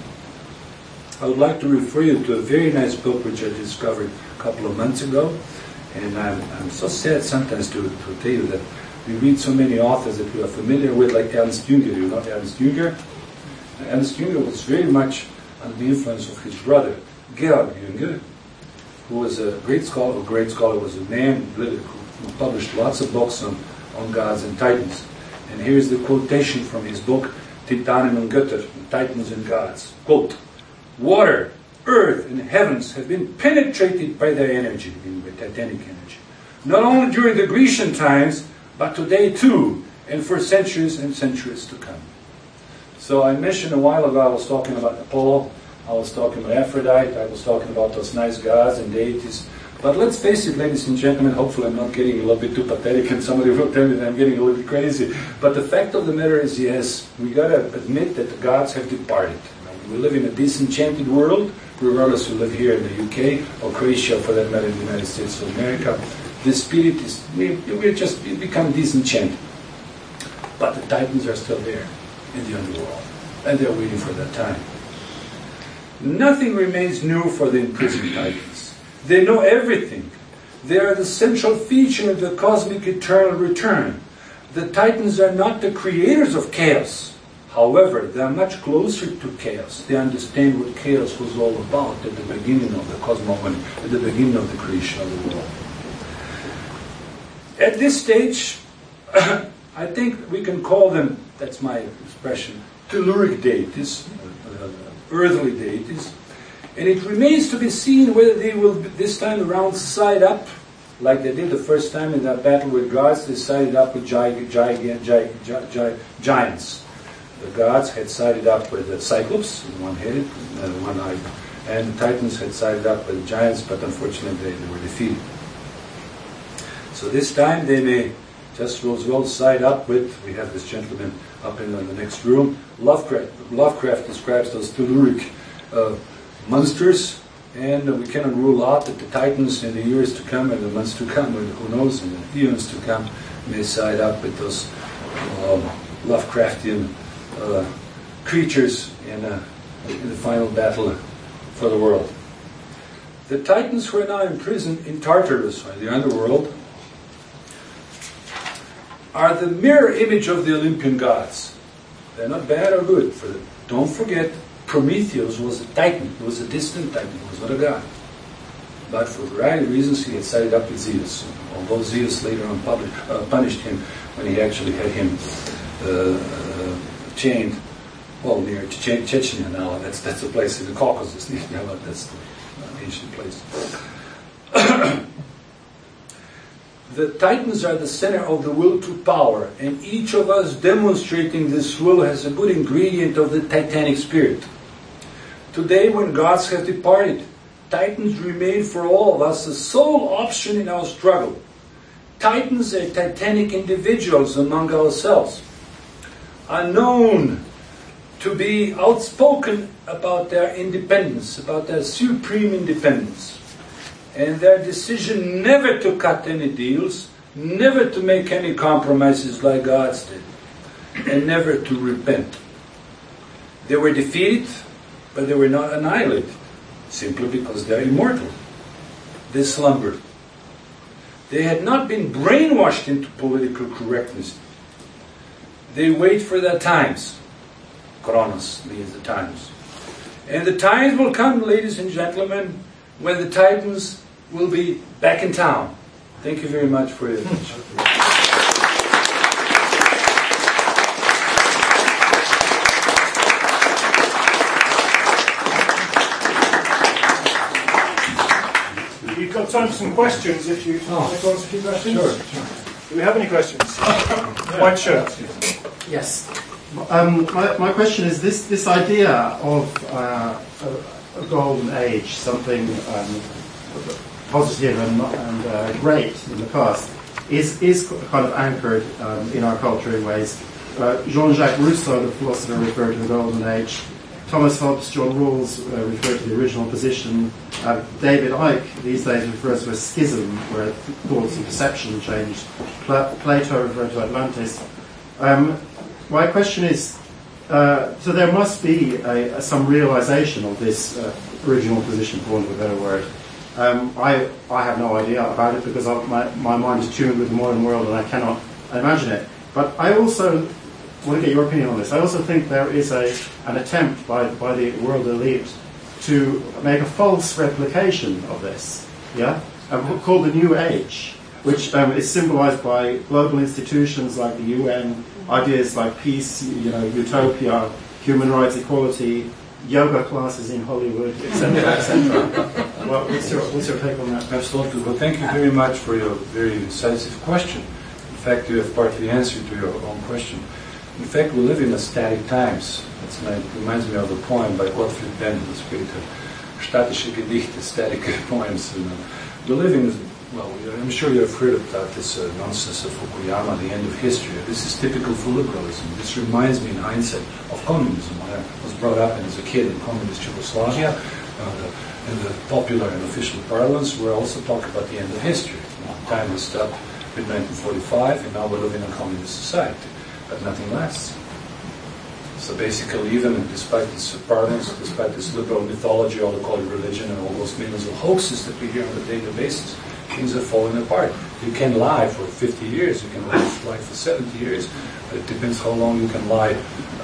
I would like to refer you to a very nice book which I discovered a couple of months ago, and I'm, I'm so sad sometimes to, to tell you that we read so many authors that we are familiar with, like Ernst Jünger. You know Ernst Jünger? Ernst Jünger was very much under the influence of his brother, Georg Jünger, who was a great scholar, a great scholar, was a man who published lots of books on, on gods and titans. And here's the quotation from his book, Titanen und Götter, Titans and Gods. Quote, "Water, earth, and heavens have been penetrated by their energy," meaning by titanic energy, not only during the Grecian times, but today too, and for centuries and centuries to come. So I mentioned a while ago, I was talking about Apollo, I was talking about Aphrodite, I was talking about those nice gods and deities. But let's face it, ladies and gentlemen, hopefully I'm not getting a little bit too pathetic and somebody will tell me that I'm getting a little bit crazy. But the fact of the matter is, yes, we got to admit that the gods have departed. We live in a disenchanted world, regardless we live here in the U K or Croatia, for that matter, in the United States of America. The spirit is, we, we just we become disenchanted. But the Titans are still there in the underworld, and they're waiting for that time. Nothing remains new for the imprisoned Titans. They know everything. They are the central feature of the cosmic eternal return. The Titans are not the creators of chaos. However, they are much closer to chaos. They understand what chaos was all about at the beginning of the cosmogony, at the beginning of the creation of the world. At this stage, I think we can call them, that's my expression, telluric deities, uh, earthly deities. And it remains to be seen whether they will this time around side up, like they did the first time in that battle with gods. They sided up with gi- gi- gi- gi- gi- giants. The gods had sided up with the Cyclops, one-headed, uh, one-eyed, and the Titans had sided up with the giants, but unfortunately they, they were defeated. So this time they may just as well side up with, we have this gentleman up in the, the next room. Lovecraft, Lovecraft describes those telluric uh, monsters, and uh, we cannot rule out that the Titans in the years to come and the months to come, or who knows, in the eons to come, may side up with those um, Lovecraftian uh, creatures in, uh, in the final battle for the world. The Titans who are now imprisoned in Tartarus, or the underworld, are the mirror image of the Olympian gods. They're not bad or good. For the, don't forget, Prometheus was a titan. He was a distant titan. He was not a god. But for a variety of reasons, he had sided up with Zeus. Although Zeus later on published, uh, punished him when he actually had him uh, uh, chained, well, near che- Chechnya now. That's that's a place in the Caucasus. That's the ancient place. The Titans are the center of the will to power, and each of us demonstrating this will has a good ingredient of the Titanic spirit. Today, when gods have departed, Titans remain for all of us the sole option in our struggle. Titans are Titanic individuals among ourselves, are known to be outspoken about their independence, about their supreme independence. And their decision never to cut any deals, never to make any compromises like gods did, and never to repent. They were defeated, but they were not annihilated, simply because they're immortal. They slumbered. They had not been brainwashed into political correctness. they wait for their times. Chronos means the times. And the times will come, ladies and gentlemen, when the Titans will be back in town. Thank you very much for your attention. You've got time for some questions if you Oh. want to answer a few questions. Sure, sure. Do we have any questions? White shirt. Yes. Um, my, my question is this, this idea of uh, a, a golden age, something um, positive and, and uh, great in the past, is, is kind of anchored um, in our culture in ways. Uh, Jean-Jacques Rousseau, the philosopher, referred to the golden age. Thomas Hobbes, John Rawls uh, referred to the original position. Uh, David Icke these days refers to a schism where thoughts and perception changed. Pla- Plato referred to Atlantis. Um, my question is, uh, so there must be a, a, some realization of this uh, original position, for want of a better word. Um, I, I have no idea about it because I, my, my mind is tuned with the modern world and I cannot imagine it. But I also want to get your opinion on this. I also think there is a, an attempt by, by the world elite to make a false replication of this, yeah, um, called the New Age, which um, is symbolized by global institutions like the U N, ideas like peace, you know, utopia, human rights, equality, yoga classes in Hollywood, et cetera, et cetera. Well, what's your, what's your take on that? Absolutely. Well, thank you very much for your very incisive question. In fact, you have partly answered to your own question. In fact, we live in a static times. That's nice. It reminds me of a poem by Gottfried Benn, this great statische Gedichte, static poems. And, uh, we live in, well, I'm sure you have heard about this uh, nonsense of Fukuyama, the end of history. This is typical for liberalism. This reminds me in hindsight of communism. I was brought up as a kid in communist Czechoslovakia. Uh, the, in the popular and official parlance, we're also talking about the end of history. You know, time has stopped in nineteen forty-five, and now we're living in a communist society. But nothing lasts. So basically, even despite this parlance, despite this liberal mythology, all the call it religion, and all those millions of hoaxes that we hear on a daily basis, things are falling apart. You can lie for fifty years, you can lie for seventy years, but it depends how long you can lie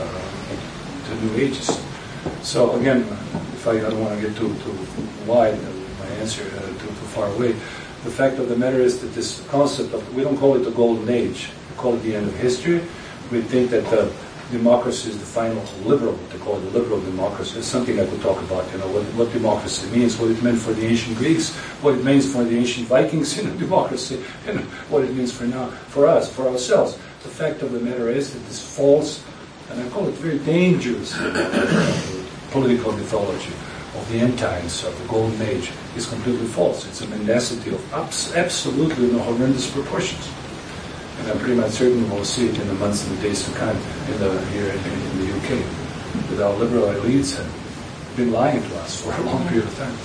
uh, to New Ages. So again, if I, I don't want to get too, too wide, uh, my answer uh, too, too far away, the fact of the matter is that this concept of, we don't call it the golden age, we call it the end of history. We think that uh, democracy is the final liberal, what they call it the liberal democracy. It's something I could talk about, you know, what, what democracy means, what it meant for the ancient Greeks, what it means for the ancient Vikings in democracy, and what it means for now, for us, for ourselves. The fact of the matter is that this false, and I call it very dangerous, uh, political mythology of the end times, of the golden age, is completely false. It's a mendacity of abs- absolutely no horrendous proportions. And I'm pretty much certain we'll see it in the months and the days to come in the, here in, in the U K. That our liberal elites have been lying to us for a long period of time.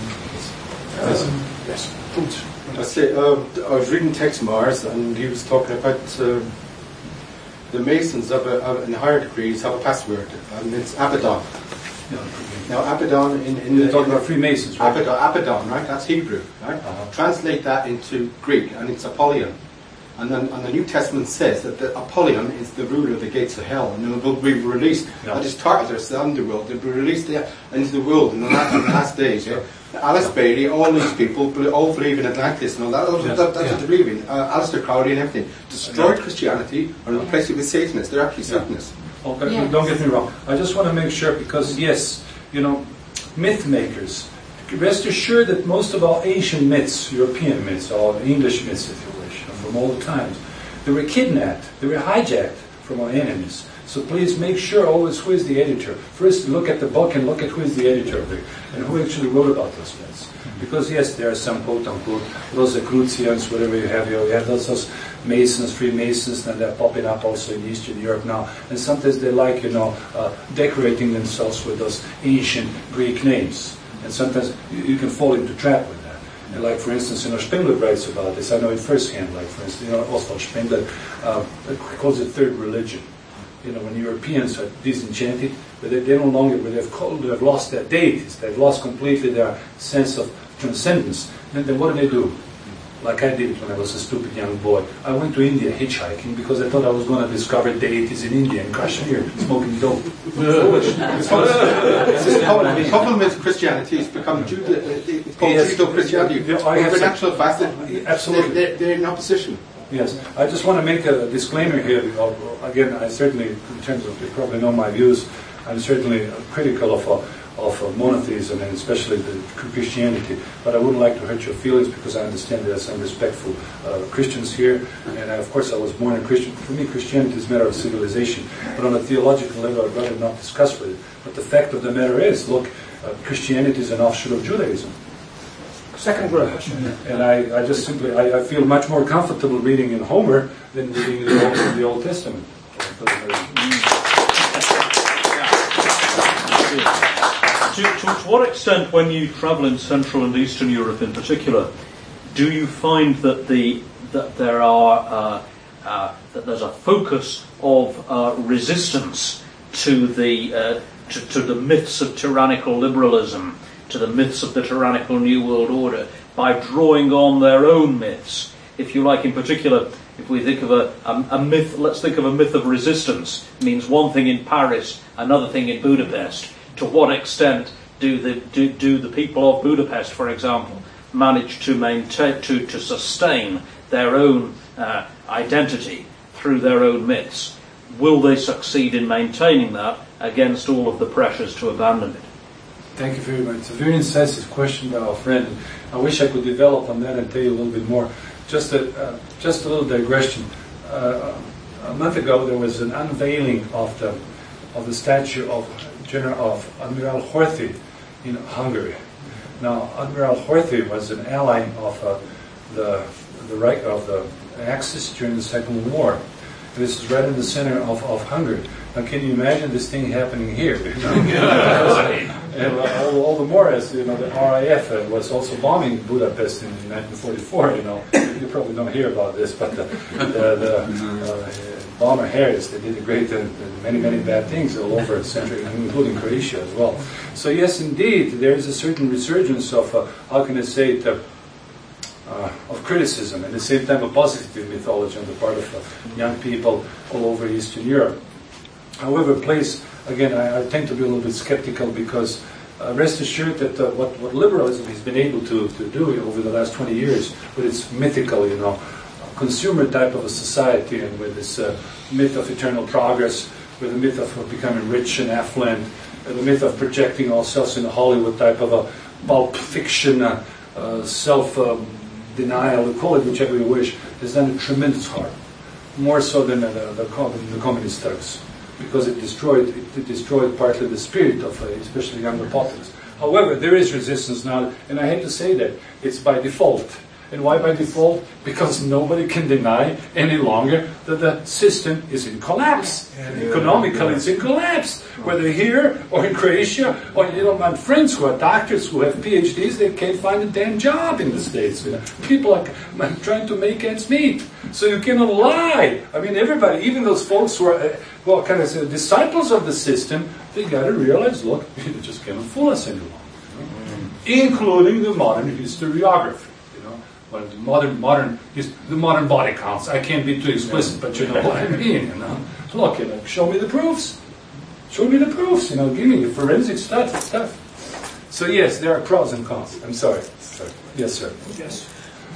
Um, yes, please. I say, uh, I was reading Tex Mars, and he was talking about uh, the Masons of a, of, in higher degrees have a password, and it's Abaddon. Yeah, Now, Abaddon in, in You're the, talking in about Freemasons, right? Abaddon, Abaddon, right? That's Hebrew, right? Uh-huh. Translate that into Greek, and it's Apollyon. And then and the New Testament says that the Apollyon is the ruler of the gates of hell, and it will be released. Yeah. That is Tartarus, the underworld. They'll be released there into the world in the last, in the last days. Yeah? Alice Bailey, all these people all believe in Atlantis and all that. Yes. that that's Yeah. what they believe in. Uh, Alistair Crowley and everything. Destroy Yeah. Christianity and replace it with Satanists. They're actually Yeah. Satanists. Oh, but Yes. don't get me wrong. I just want to make sure, because yes, you know, myth makers, rest assured that most of our ancient myths, European myths, or English myths, if you wish, from all times, they were kidnapped, they were hijacked from our enemies. So please make sure always who is the editor. First look at the book and look at who is the editor of it, and who actually wrote about those myths. Because yes, there are some quote-unquote Rosicrucians, whatever you have here. You have those, those Masons, Freemasons, and they're popping up also in Eastern Europe now. And sometimes they like, you know, uh, decorating themselves with those ancient Greek names. And sometimes you, you can fall into trap with that. And like, for instance, you know, Spengler writes about this. I know it firsthand. Like, for instance, you know, Oswald Spengler uh, calls it third religion. You know, when Europeans are disenchanted, but they, they no longer, but they've, called, they've lost their deities. They've lost completely their sense of transcendence. And then what do they do? like I did when I was a stupid young boy. I went to India hitchhiking because I thought I was going to discover deities in India and Kashmir, smoking dope. Foolish. The problem with Christianity is become Juda, it's called Yes. Judo-Christianity. Yeah, I have Over some- natural facet, Absolutely. They're, they're, they're in opposition. Yes, I just want to make a disclaimer here. Of, again, I certainly, in terms of, you probably know my views, I'm certainly critical of uh, of uh, monotheism and especially the Christianity. But I wouldn't like to hurt your feelings because I understand there are some respectful uh, Christians here, and I, of course I was born a Christian. For me, Christianity is a matter of civilization. But on a theological level, I'd rather not discuss with it. But the fact of the matter is, look, uh, Christianity is an offshoot of Judaism. Second group. And I, I just simply, I, I feel much more comfortable reading in Homer than reading in the Old, in the Old Testament. To, to, to what extent, when you travel in Central and Eastern Europe in particular, do you find that the that there are uh, uh, that there's a focus of uh, resistance to the uh, to, to the myths of tyrannical liberalism, to the myths of the tyrannical New World Order, by drawing on their own myths? If you like, in particular, if we think of a, a, a myth, let's think of a myth of resistance. It means one thing in Paris, another thing in Budapest. To what extent do the do, do the people of Budapest, for example, manage to maintain to, to sustain their own uh, identity through their own myths? Will they succeed in maintaining that against all of the pressures to abandon it? Thank you very much. It's a very incisive question by our friend. I wish I could develop on that and tell you a little bit more. Just a, uh, just a little digression. Uh, a month ago there was an unveiling of the of the statue of General of Admiral Horthy in Hungary. Now, Admiral Horthy was an ally of uh, the the right of the Axis during the Second World War. And this is right in the center of, of Hungary. Now, can you imagine this thing happening here? You know? And all, all the more as you know, the R A F uh, was also bombing Budapest in nineteen forty-four. You know, you probably don't hear about this, but the, the, the uh, bomber Harris, they did a great, uh, many, many bad things all over Central, including Croatia as well. So yes, indeed, there is a certain resurgence of, uh, how can I say it, uh, uh, of criticism, and at the same time a positive mythology on the part of uh, young people all over Eastern Europe. However, place, again, I, I tend to be a little bit skeptical because uh, rest assured that uh, what, what liberalism has been able to, to do over the last twenty years with its mythical, you know, consumer type of a society and with this uh, myth of eternal progress, with the myth of becoming rich and affluent, and the myth of projecting ourselves in a Hollywood type of a pulp fiction, uh, uh, self-denial, um, call it whichever you wish, has done a tremendous harm, more so than uh, the, the, the communist thugs, because it destroyed it, it destroyed partly the spirit of uh, especially younger populace. However, there is resistance now, and I hate to say that, it's by default. And why by default? Because nobody can deny any longer that the system is in collapse. Yeah, Economically, yeah. It's in collapse. Whether here or in Croatia, or you know, my friends who are doctors who have P H Ds, they can't find a damn job in the States. You know? People are trying to make ends meet. So you cannot lie. I mean, everybody, even those folks who are, uh, well, kind of say, disciples of the system, they got to realize, look, you just cannot fool us anymore. You know? mm. Including the modern historiography. Well, the modern, modern, the modern body counts. I can't be too explicit, but you know what I mean. You know, look, you know, show me the proofs. Show me the proofs. You know, give me the forensic stuff. Stuff. So yes, there are pros and cons. I'm sorry. sorry. Yes, sir. Yes.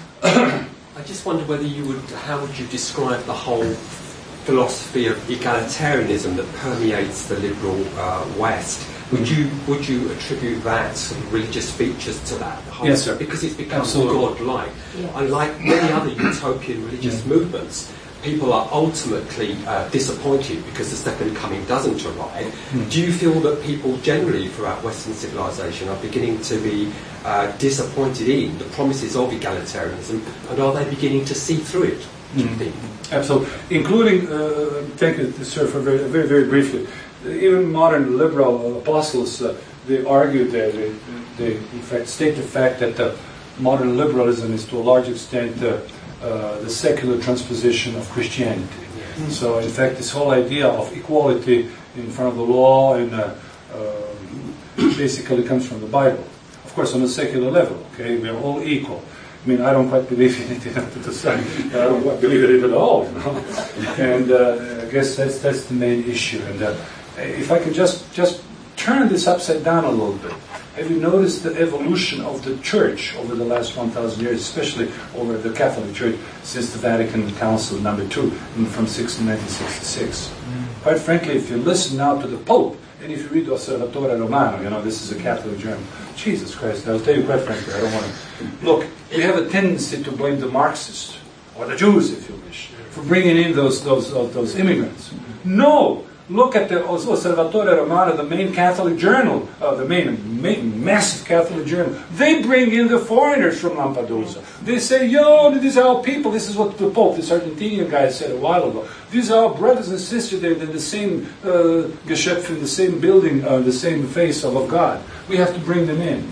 I just wonder whether you would, how would you describe the whole philosophy of egalitarianism that permeates the liberal uh, West? Would you would you attribute that sort of religious features to that? Yes, sir. Because it's become Absolutely. God-like. Yeah. Unlike many other utopian religious yeah. movements, people are ultimately uh, disappointed because the second coming doesn't arrive. Mm. Do you feel that people generally throughout Western civilization are beginning to be uh, disappointed in the promises of egalitarianism, and are they beginning to see through it? Do you mm. think? Absolutely. Including, uh, thank you, sir, for very, very, very briefly. Even modern liberal apostles, uh, they argue that they, they, in fact, state the fact that uh, modern liberalism is to a large extent uh, uh, the secular transposition of Christianity. Mm-hmm. So, in fact, this whole idea of equality in front of the law and uh, uh, basically comes from the Bible. Of course, on a secular level, okay, we are all equal. I mean, I don't quite believe in it, you know, to say, I don't quite believe in it at all, you know. And uh, I guess that's that's the main issue. And uh, if I could just just turn this upside down a little bit. Have you noticed the evolution of the Church over the last one thousand years, especially over the Catholic Church since the Vatican Council number two from nineteen sixty-six? Mm. Quite frankly, if you listen now to the Pope, and if you read Osservatore Romano, you know, this is a Catholic journal, Jesus Christ, I'll tell you quite frankly, I don't want to... Look, we have a tendency to blame the Marxists, or the Jews, if you wish, for bringing in those, those, those immigrants. No! Look at the Osservatore Romano, the main Catholic journal, uh, the main, main massive Catholic journal. They bring in the foreigners from Lampedusa. They say, yo, these are our people. This is what the Pope, this Argentinian guy, said a while ago. These are our brothers and sisters. They're in the same uh, Geschöpf, in the same building, uh, the same face of God. We have to bring them in.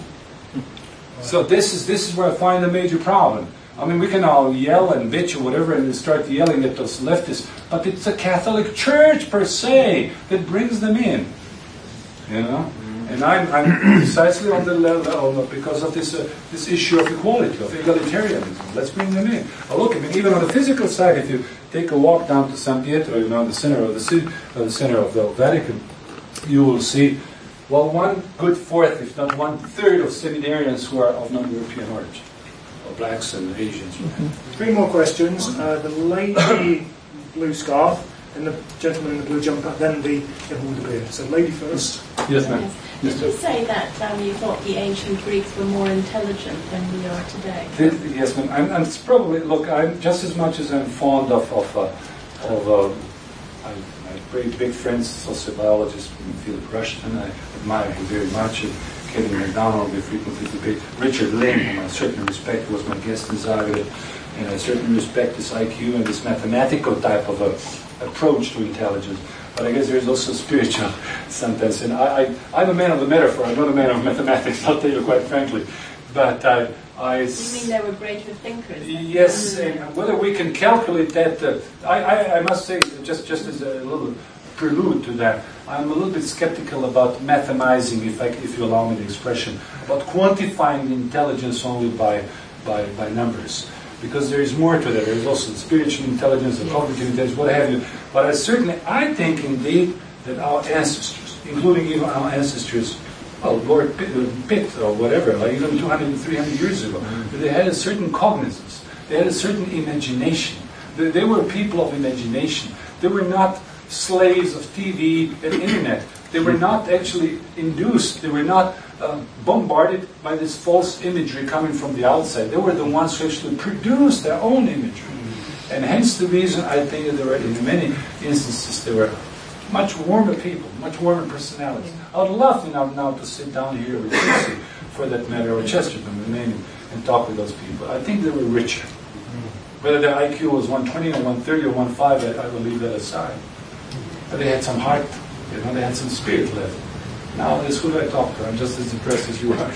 So this is this is where I find the major problem. I mean, we can all yell and bitch or whatever and start yelling at those leftists, but it's the Catholic Church per se that brings them in. You know? And I'm, I'm precisely on the level because of this uh, this issue of equality, of egalitarianism. Let's bring them in. Oh, look, I mean, even on the physical side, if you take a walk down to San Pietro, you know, the center of the city, uh, the center of the Vatican, you will see, well, one good fourth, if not one third, of seminarians who are of non-European origin. Blacks and Asians. Mm-hmm. Three more questions. Uh, the lady blue scarf, and the gentleman in the blue jumper, then the gentleman with the beard. So, lady first. Yes, ma'am. Yes. Did you say that um, you thought the ancient Greeks were more intelligent than we are today? Yes, ma'am. I'm, I'm it's probably look. I'm just as much as I'm fond of of uh, of. Uh, I, my great big friends, sociobiologist Philip Rushton. I admire him very much. And, Kevin McDonald, we frequently debate. Richard Lynn, whom I certainly respect, was my guest in Zagreb, and I certainly respect this I Q and this mathematical type of a approach to intelligence. But I guess there's also spiritual sometimes. And I, I, I'm a man of the metaphor. I'm not a man of mathematics. I'll tell you quite frankly. But I, I. You mean they were greater thinkers? Yes, and whether we can calculate that, uh, I, I, I must say, just just as a little prelude to that, I'm a little bit skeptical about mathemizing, if I, if you allow me the expression, about quantifying intelligence only by, by, by numbers. Because there is more to that. There is also the spiritual intelligence, the cognitive intelligence, what have you. But I certainly, I think indeed that our ancestors, including even our ancestors, well, Lord Pitt, Pitt or whatever, like even two hundred, three hundred years ago, mm-hmm. they had a certain cognizance. They had a certain imagination. They, they were people of imagination. They were not slaves of T V and internet. They were not actually induced, they were not uh, bombarded by this false imagery coming from the outside. They were the ones who actually produced their own imagery. And hence the reason I think that there were, in many instances, they were much warmer people, much warmer personalities. I would love now, now to sit down here with Lucy, for that matter, or Chesterton, and, and talk with those people. I think they were richer. Whether their I Q was one twenty or one thirty or one five, I, I will leave that aside. But they had some heart, you know, they had some spirit left. Now, this who do I talk to? I'm just as depressed as you are.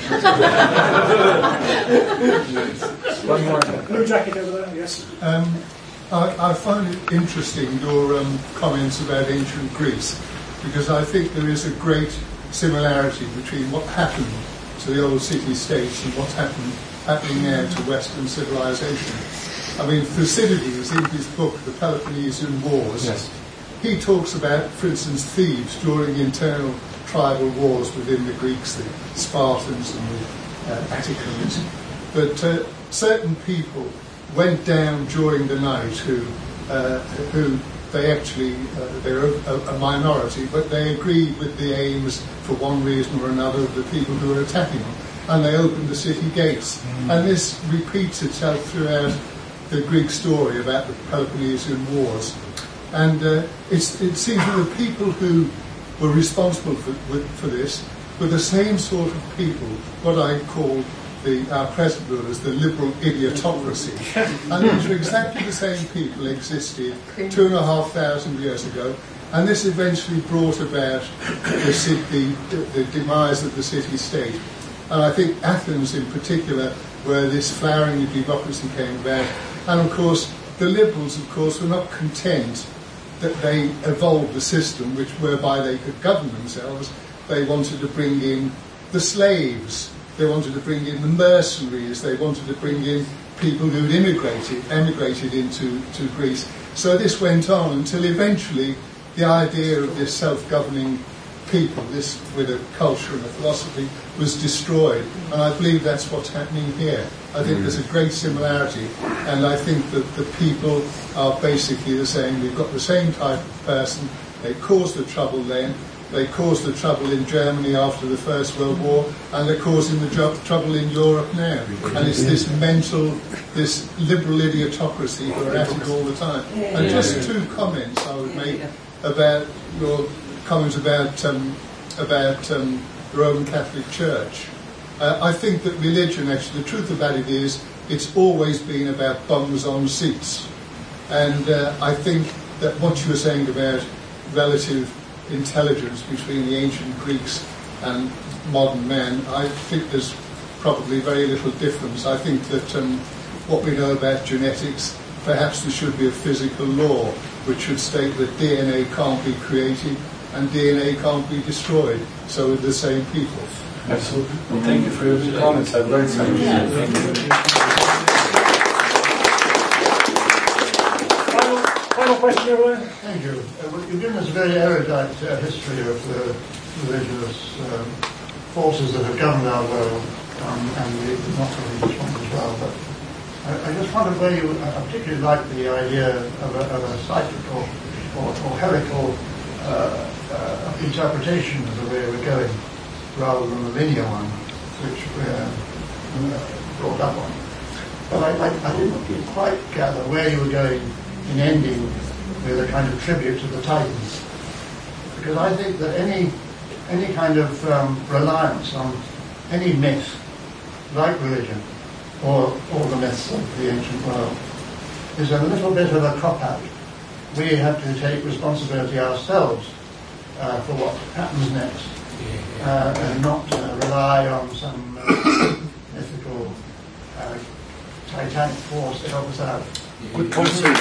One more. Blue jacket over there, yes. Um, I, I find it interesting, your um, comments about ancient Greece, because I think there is a great similarity between what happened to the old city-states and what's happened, happening now to Western civilization. I mean, Thucydides, in his book, The Peloponnesian Wars, yes. he talks about, for instance, Thebes during internal tribal wars within the Greeks, the Spartans and the uh, Atticans. But uh, certain people went down during the night who, uh, who they actually, uh, they're a, a minority, but they agreed with the aims, for one reason or another, of the people who were attacking them. And they opened the city gates. Mm. And this repeats itself throughout the Greek story about the Peloponnesian Wars. And uh, it's, it seems that the people who were responsible for, for this were the same sort of people, what I call the, our present rulers, the liberal idiotocracy. And these were exactly the same people existed two and a half thousand years ago. And this eventually brought about the, the, the demise of the city-state. And I think Athens in particular, where this flowering of democracy came about. And of course, the liberals, of course, were not content that they evolved a system which whereby they could govern themselves. They wanted to bring in the slaves, they wanted to bring in the mercenaries, they wanted to bring in people who'd immigrated, emigrated into to Greece. So this went on until eventually the idea of this self-governing people, this with a culture and a philosophy, was destroyed. And I believe that's what's happening here. I think there's a great similarity, and I think that the people are basically the same. We've got the same type of person. They caused the trouble then. They caused the trouble in Germany after the First World War, and they're causing the jo- trouble in Europe now. And it's this mental, this liberal idiotocracy who are at it all the time. And just two comments I would make about your comments about um, about um, the Roman Catholic Church. Uh, I think that religion, actually, the truth about it is, it's always been about bums on seats. And uh, I think that what you were saying about relative intelligence between the ancient Greeks and modern men, I think there's probably very little difference. I think that um, what we know about genetics, perhaps there should be a physical law which should state that D N A can't be created and D N A can't be destroyed, so we're the same people. Absolutely. Well, thank you for your comments. I've learned something. Yeah. Thank you. Final, final question, everyone. Thank you. Uh, well, you've given us a very erudite uh, history of the religious um, forces that have governed our world, um, and the not religious ones as well. But I, I just wondered where you, I particularly like the idea of a, of a cyclical or, or helical uh, uh, interpretation of the way we're going, rather than the linear one, which we're uh, brought up on. But I, I, I didn't quite gather where you were going in ending with a kind of tribute to the Titans. Because I think that any any kind of um, reliance on any myth, like religion, or all the myths of the ancient world, is a little bit of a cop-out. We have to take responsibility ourselves uh, for what happens next. Uh, and not uh, rely on some uh, mythical uh, titanic force to help us out. Good point, sir.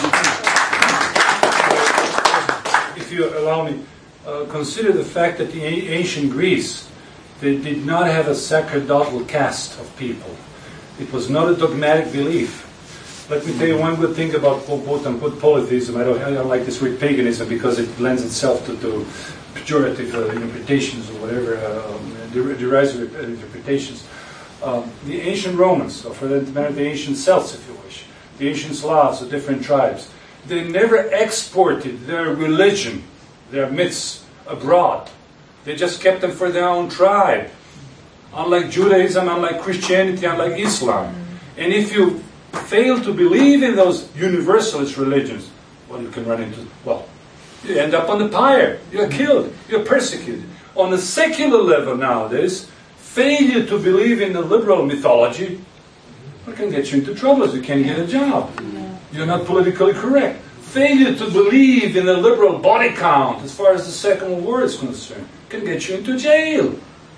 If you allow me, uh, consider the fact that the a- ancient Greece, they did not have a sacerdotal caste of people. It was not a dogmatic belief. Let me tell you one good thing about quote-unquote polytheism. I don't, I don't like this word paganism because it lends itself to, to pejorative uh, interpretations or whatever, uh, um, der- derisive interpretations. Um, the ancient Romans, or for that matter, the ancient Celts, if you wish, the ancient Slavs, the different tribes, they never exported their religion, their myths, abroad. They just kept them for their own tribe. Unlike Judaism, unlike Christianity, unlike Islam. And if you fail to believe in those universalist religions, well, you can run into, well, you end up on the pyre. You're killed. You're persecuted. On the secular level nowadays, failure to believe in the liberal mythology can get you into troubles. You can't get a job. You're not politically correct. Failure to believe in the liberal body count, as far as the Second World War is concerned, can get you into jail.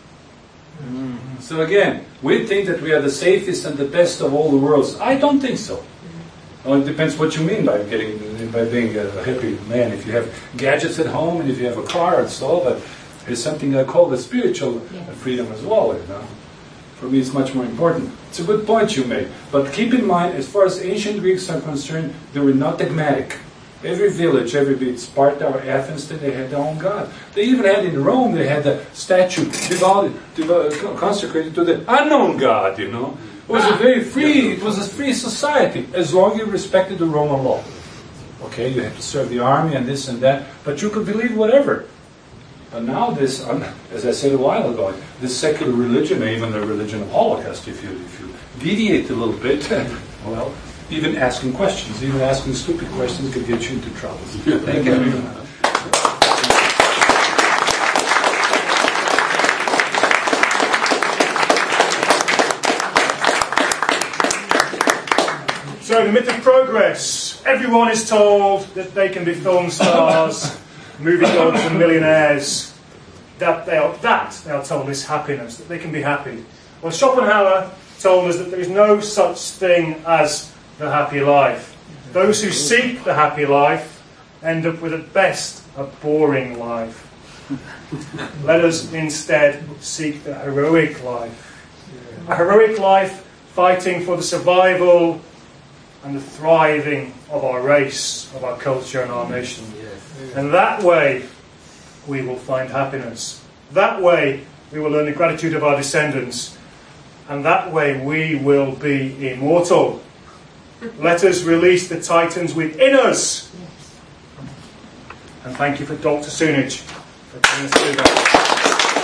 Mm-hmm. So again, we think that we are the safest and the best of all the worlds. I don't think so. Well, it depends what you mean by getting by being a happy man. If you have gadgets at home and if you have a car and so, but there's something I call the spiritual yes. freedom as well. You know? For me, it's much more important. It's a good point you made. But keep in mind, as far as ancient Greeks are concerned, they were not dogmatic. Every village, every bit, Sparta or Athens, they had their own god. They even had in Rome, they had a statue devoted, devoted, consecrated to the unknown god, you know. It was a very free, it was a free society, as long as you respected the Roman law. Okay, you had to serve the army and this and that, but you could believe whatever. But now this, as I said a while ago, this secular religion, even the religion of Holocaust, if you, if you deviate a little bit, well, even asking questions, even asking stupid questions could get you into trouble. Thank you. So the myth of progress. Everyone is told that they can be film stars, movie gods and millionaires. That they are that they are told is happiness, that they can be happy. Well, Schopenhauer told us that there is no such thing as the happy life. Those who seek the happy life end up with at best a boring life. Let us instead seek the heroic life. A heroic life fighting for the survival and the thriving of our race, of our culture and our nation. And that way we will find happiness. That way we will earn the gratitude of our descendants. And that way we will be immortal. Let us release the titans within us. And thank you for Doctor Sunij for taking us through that.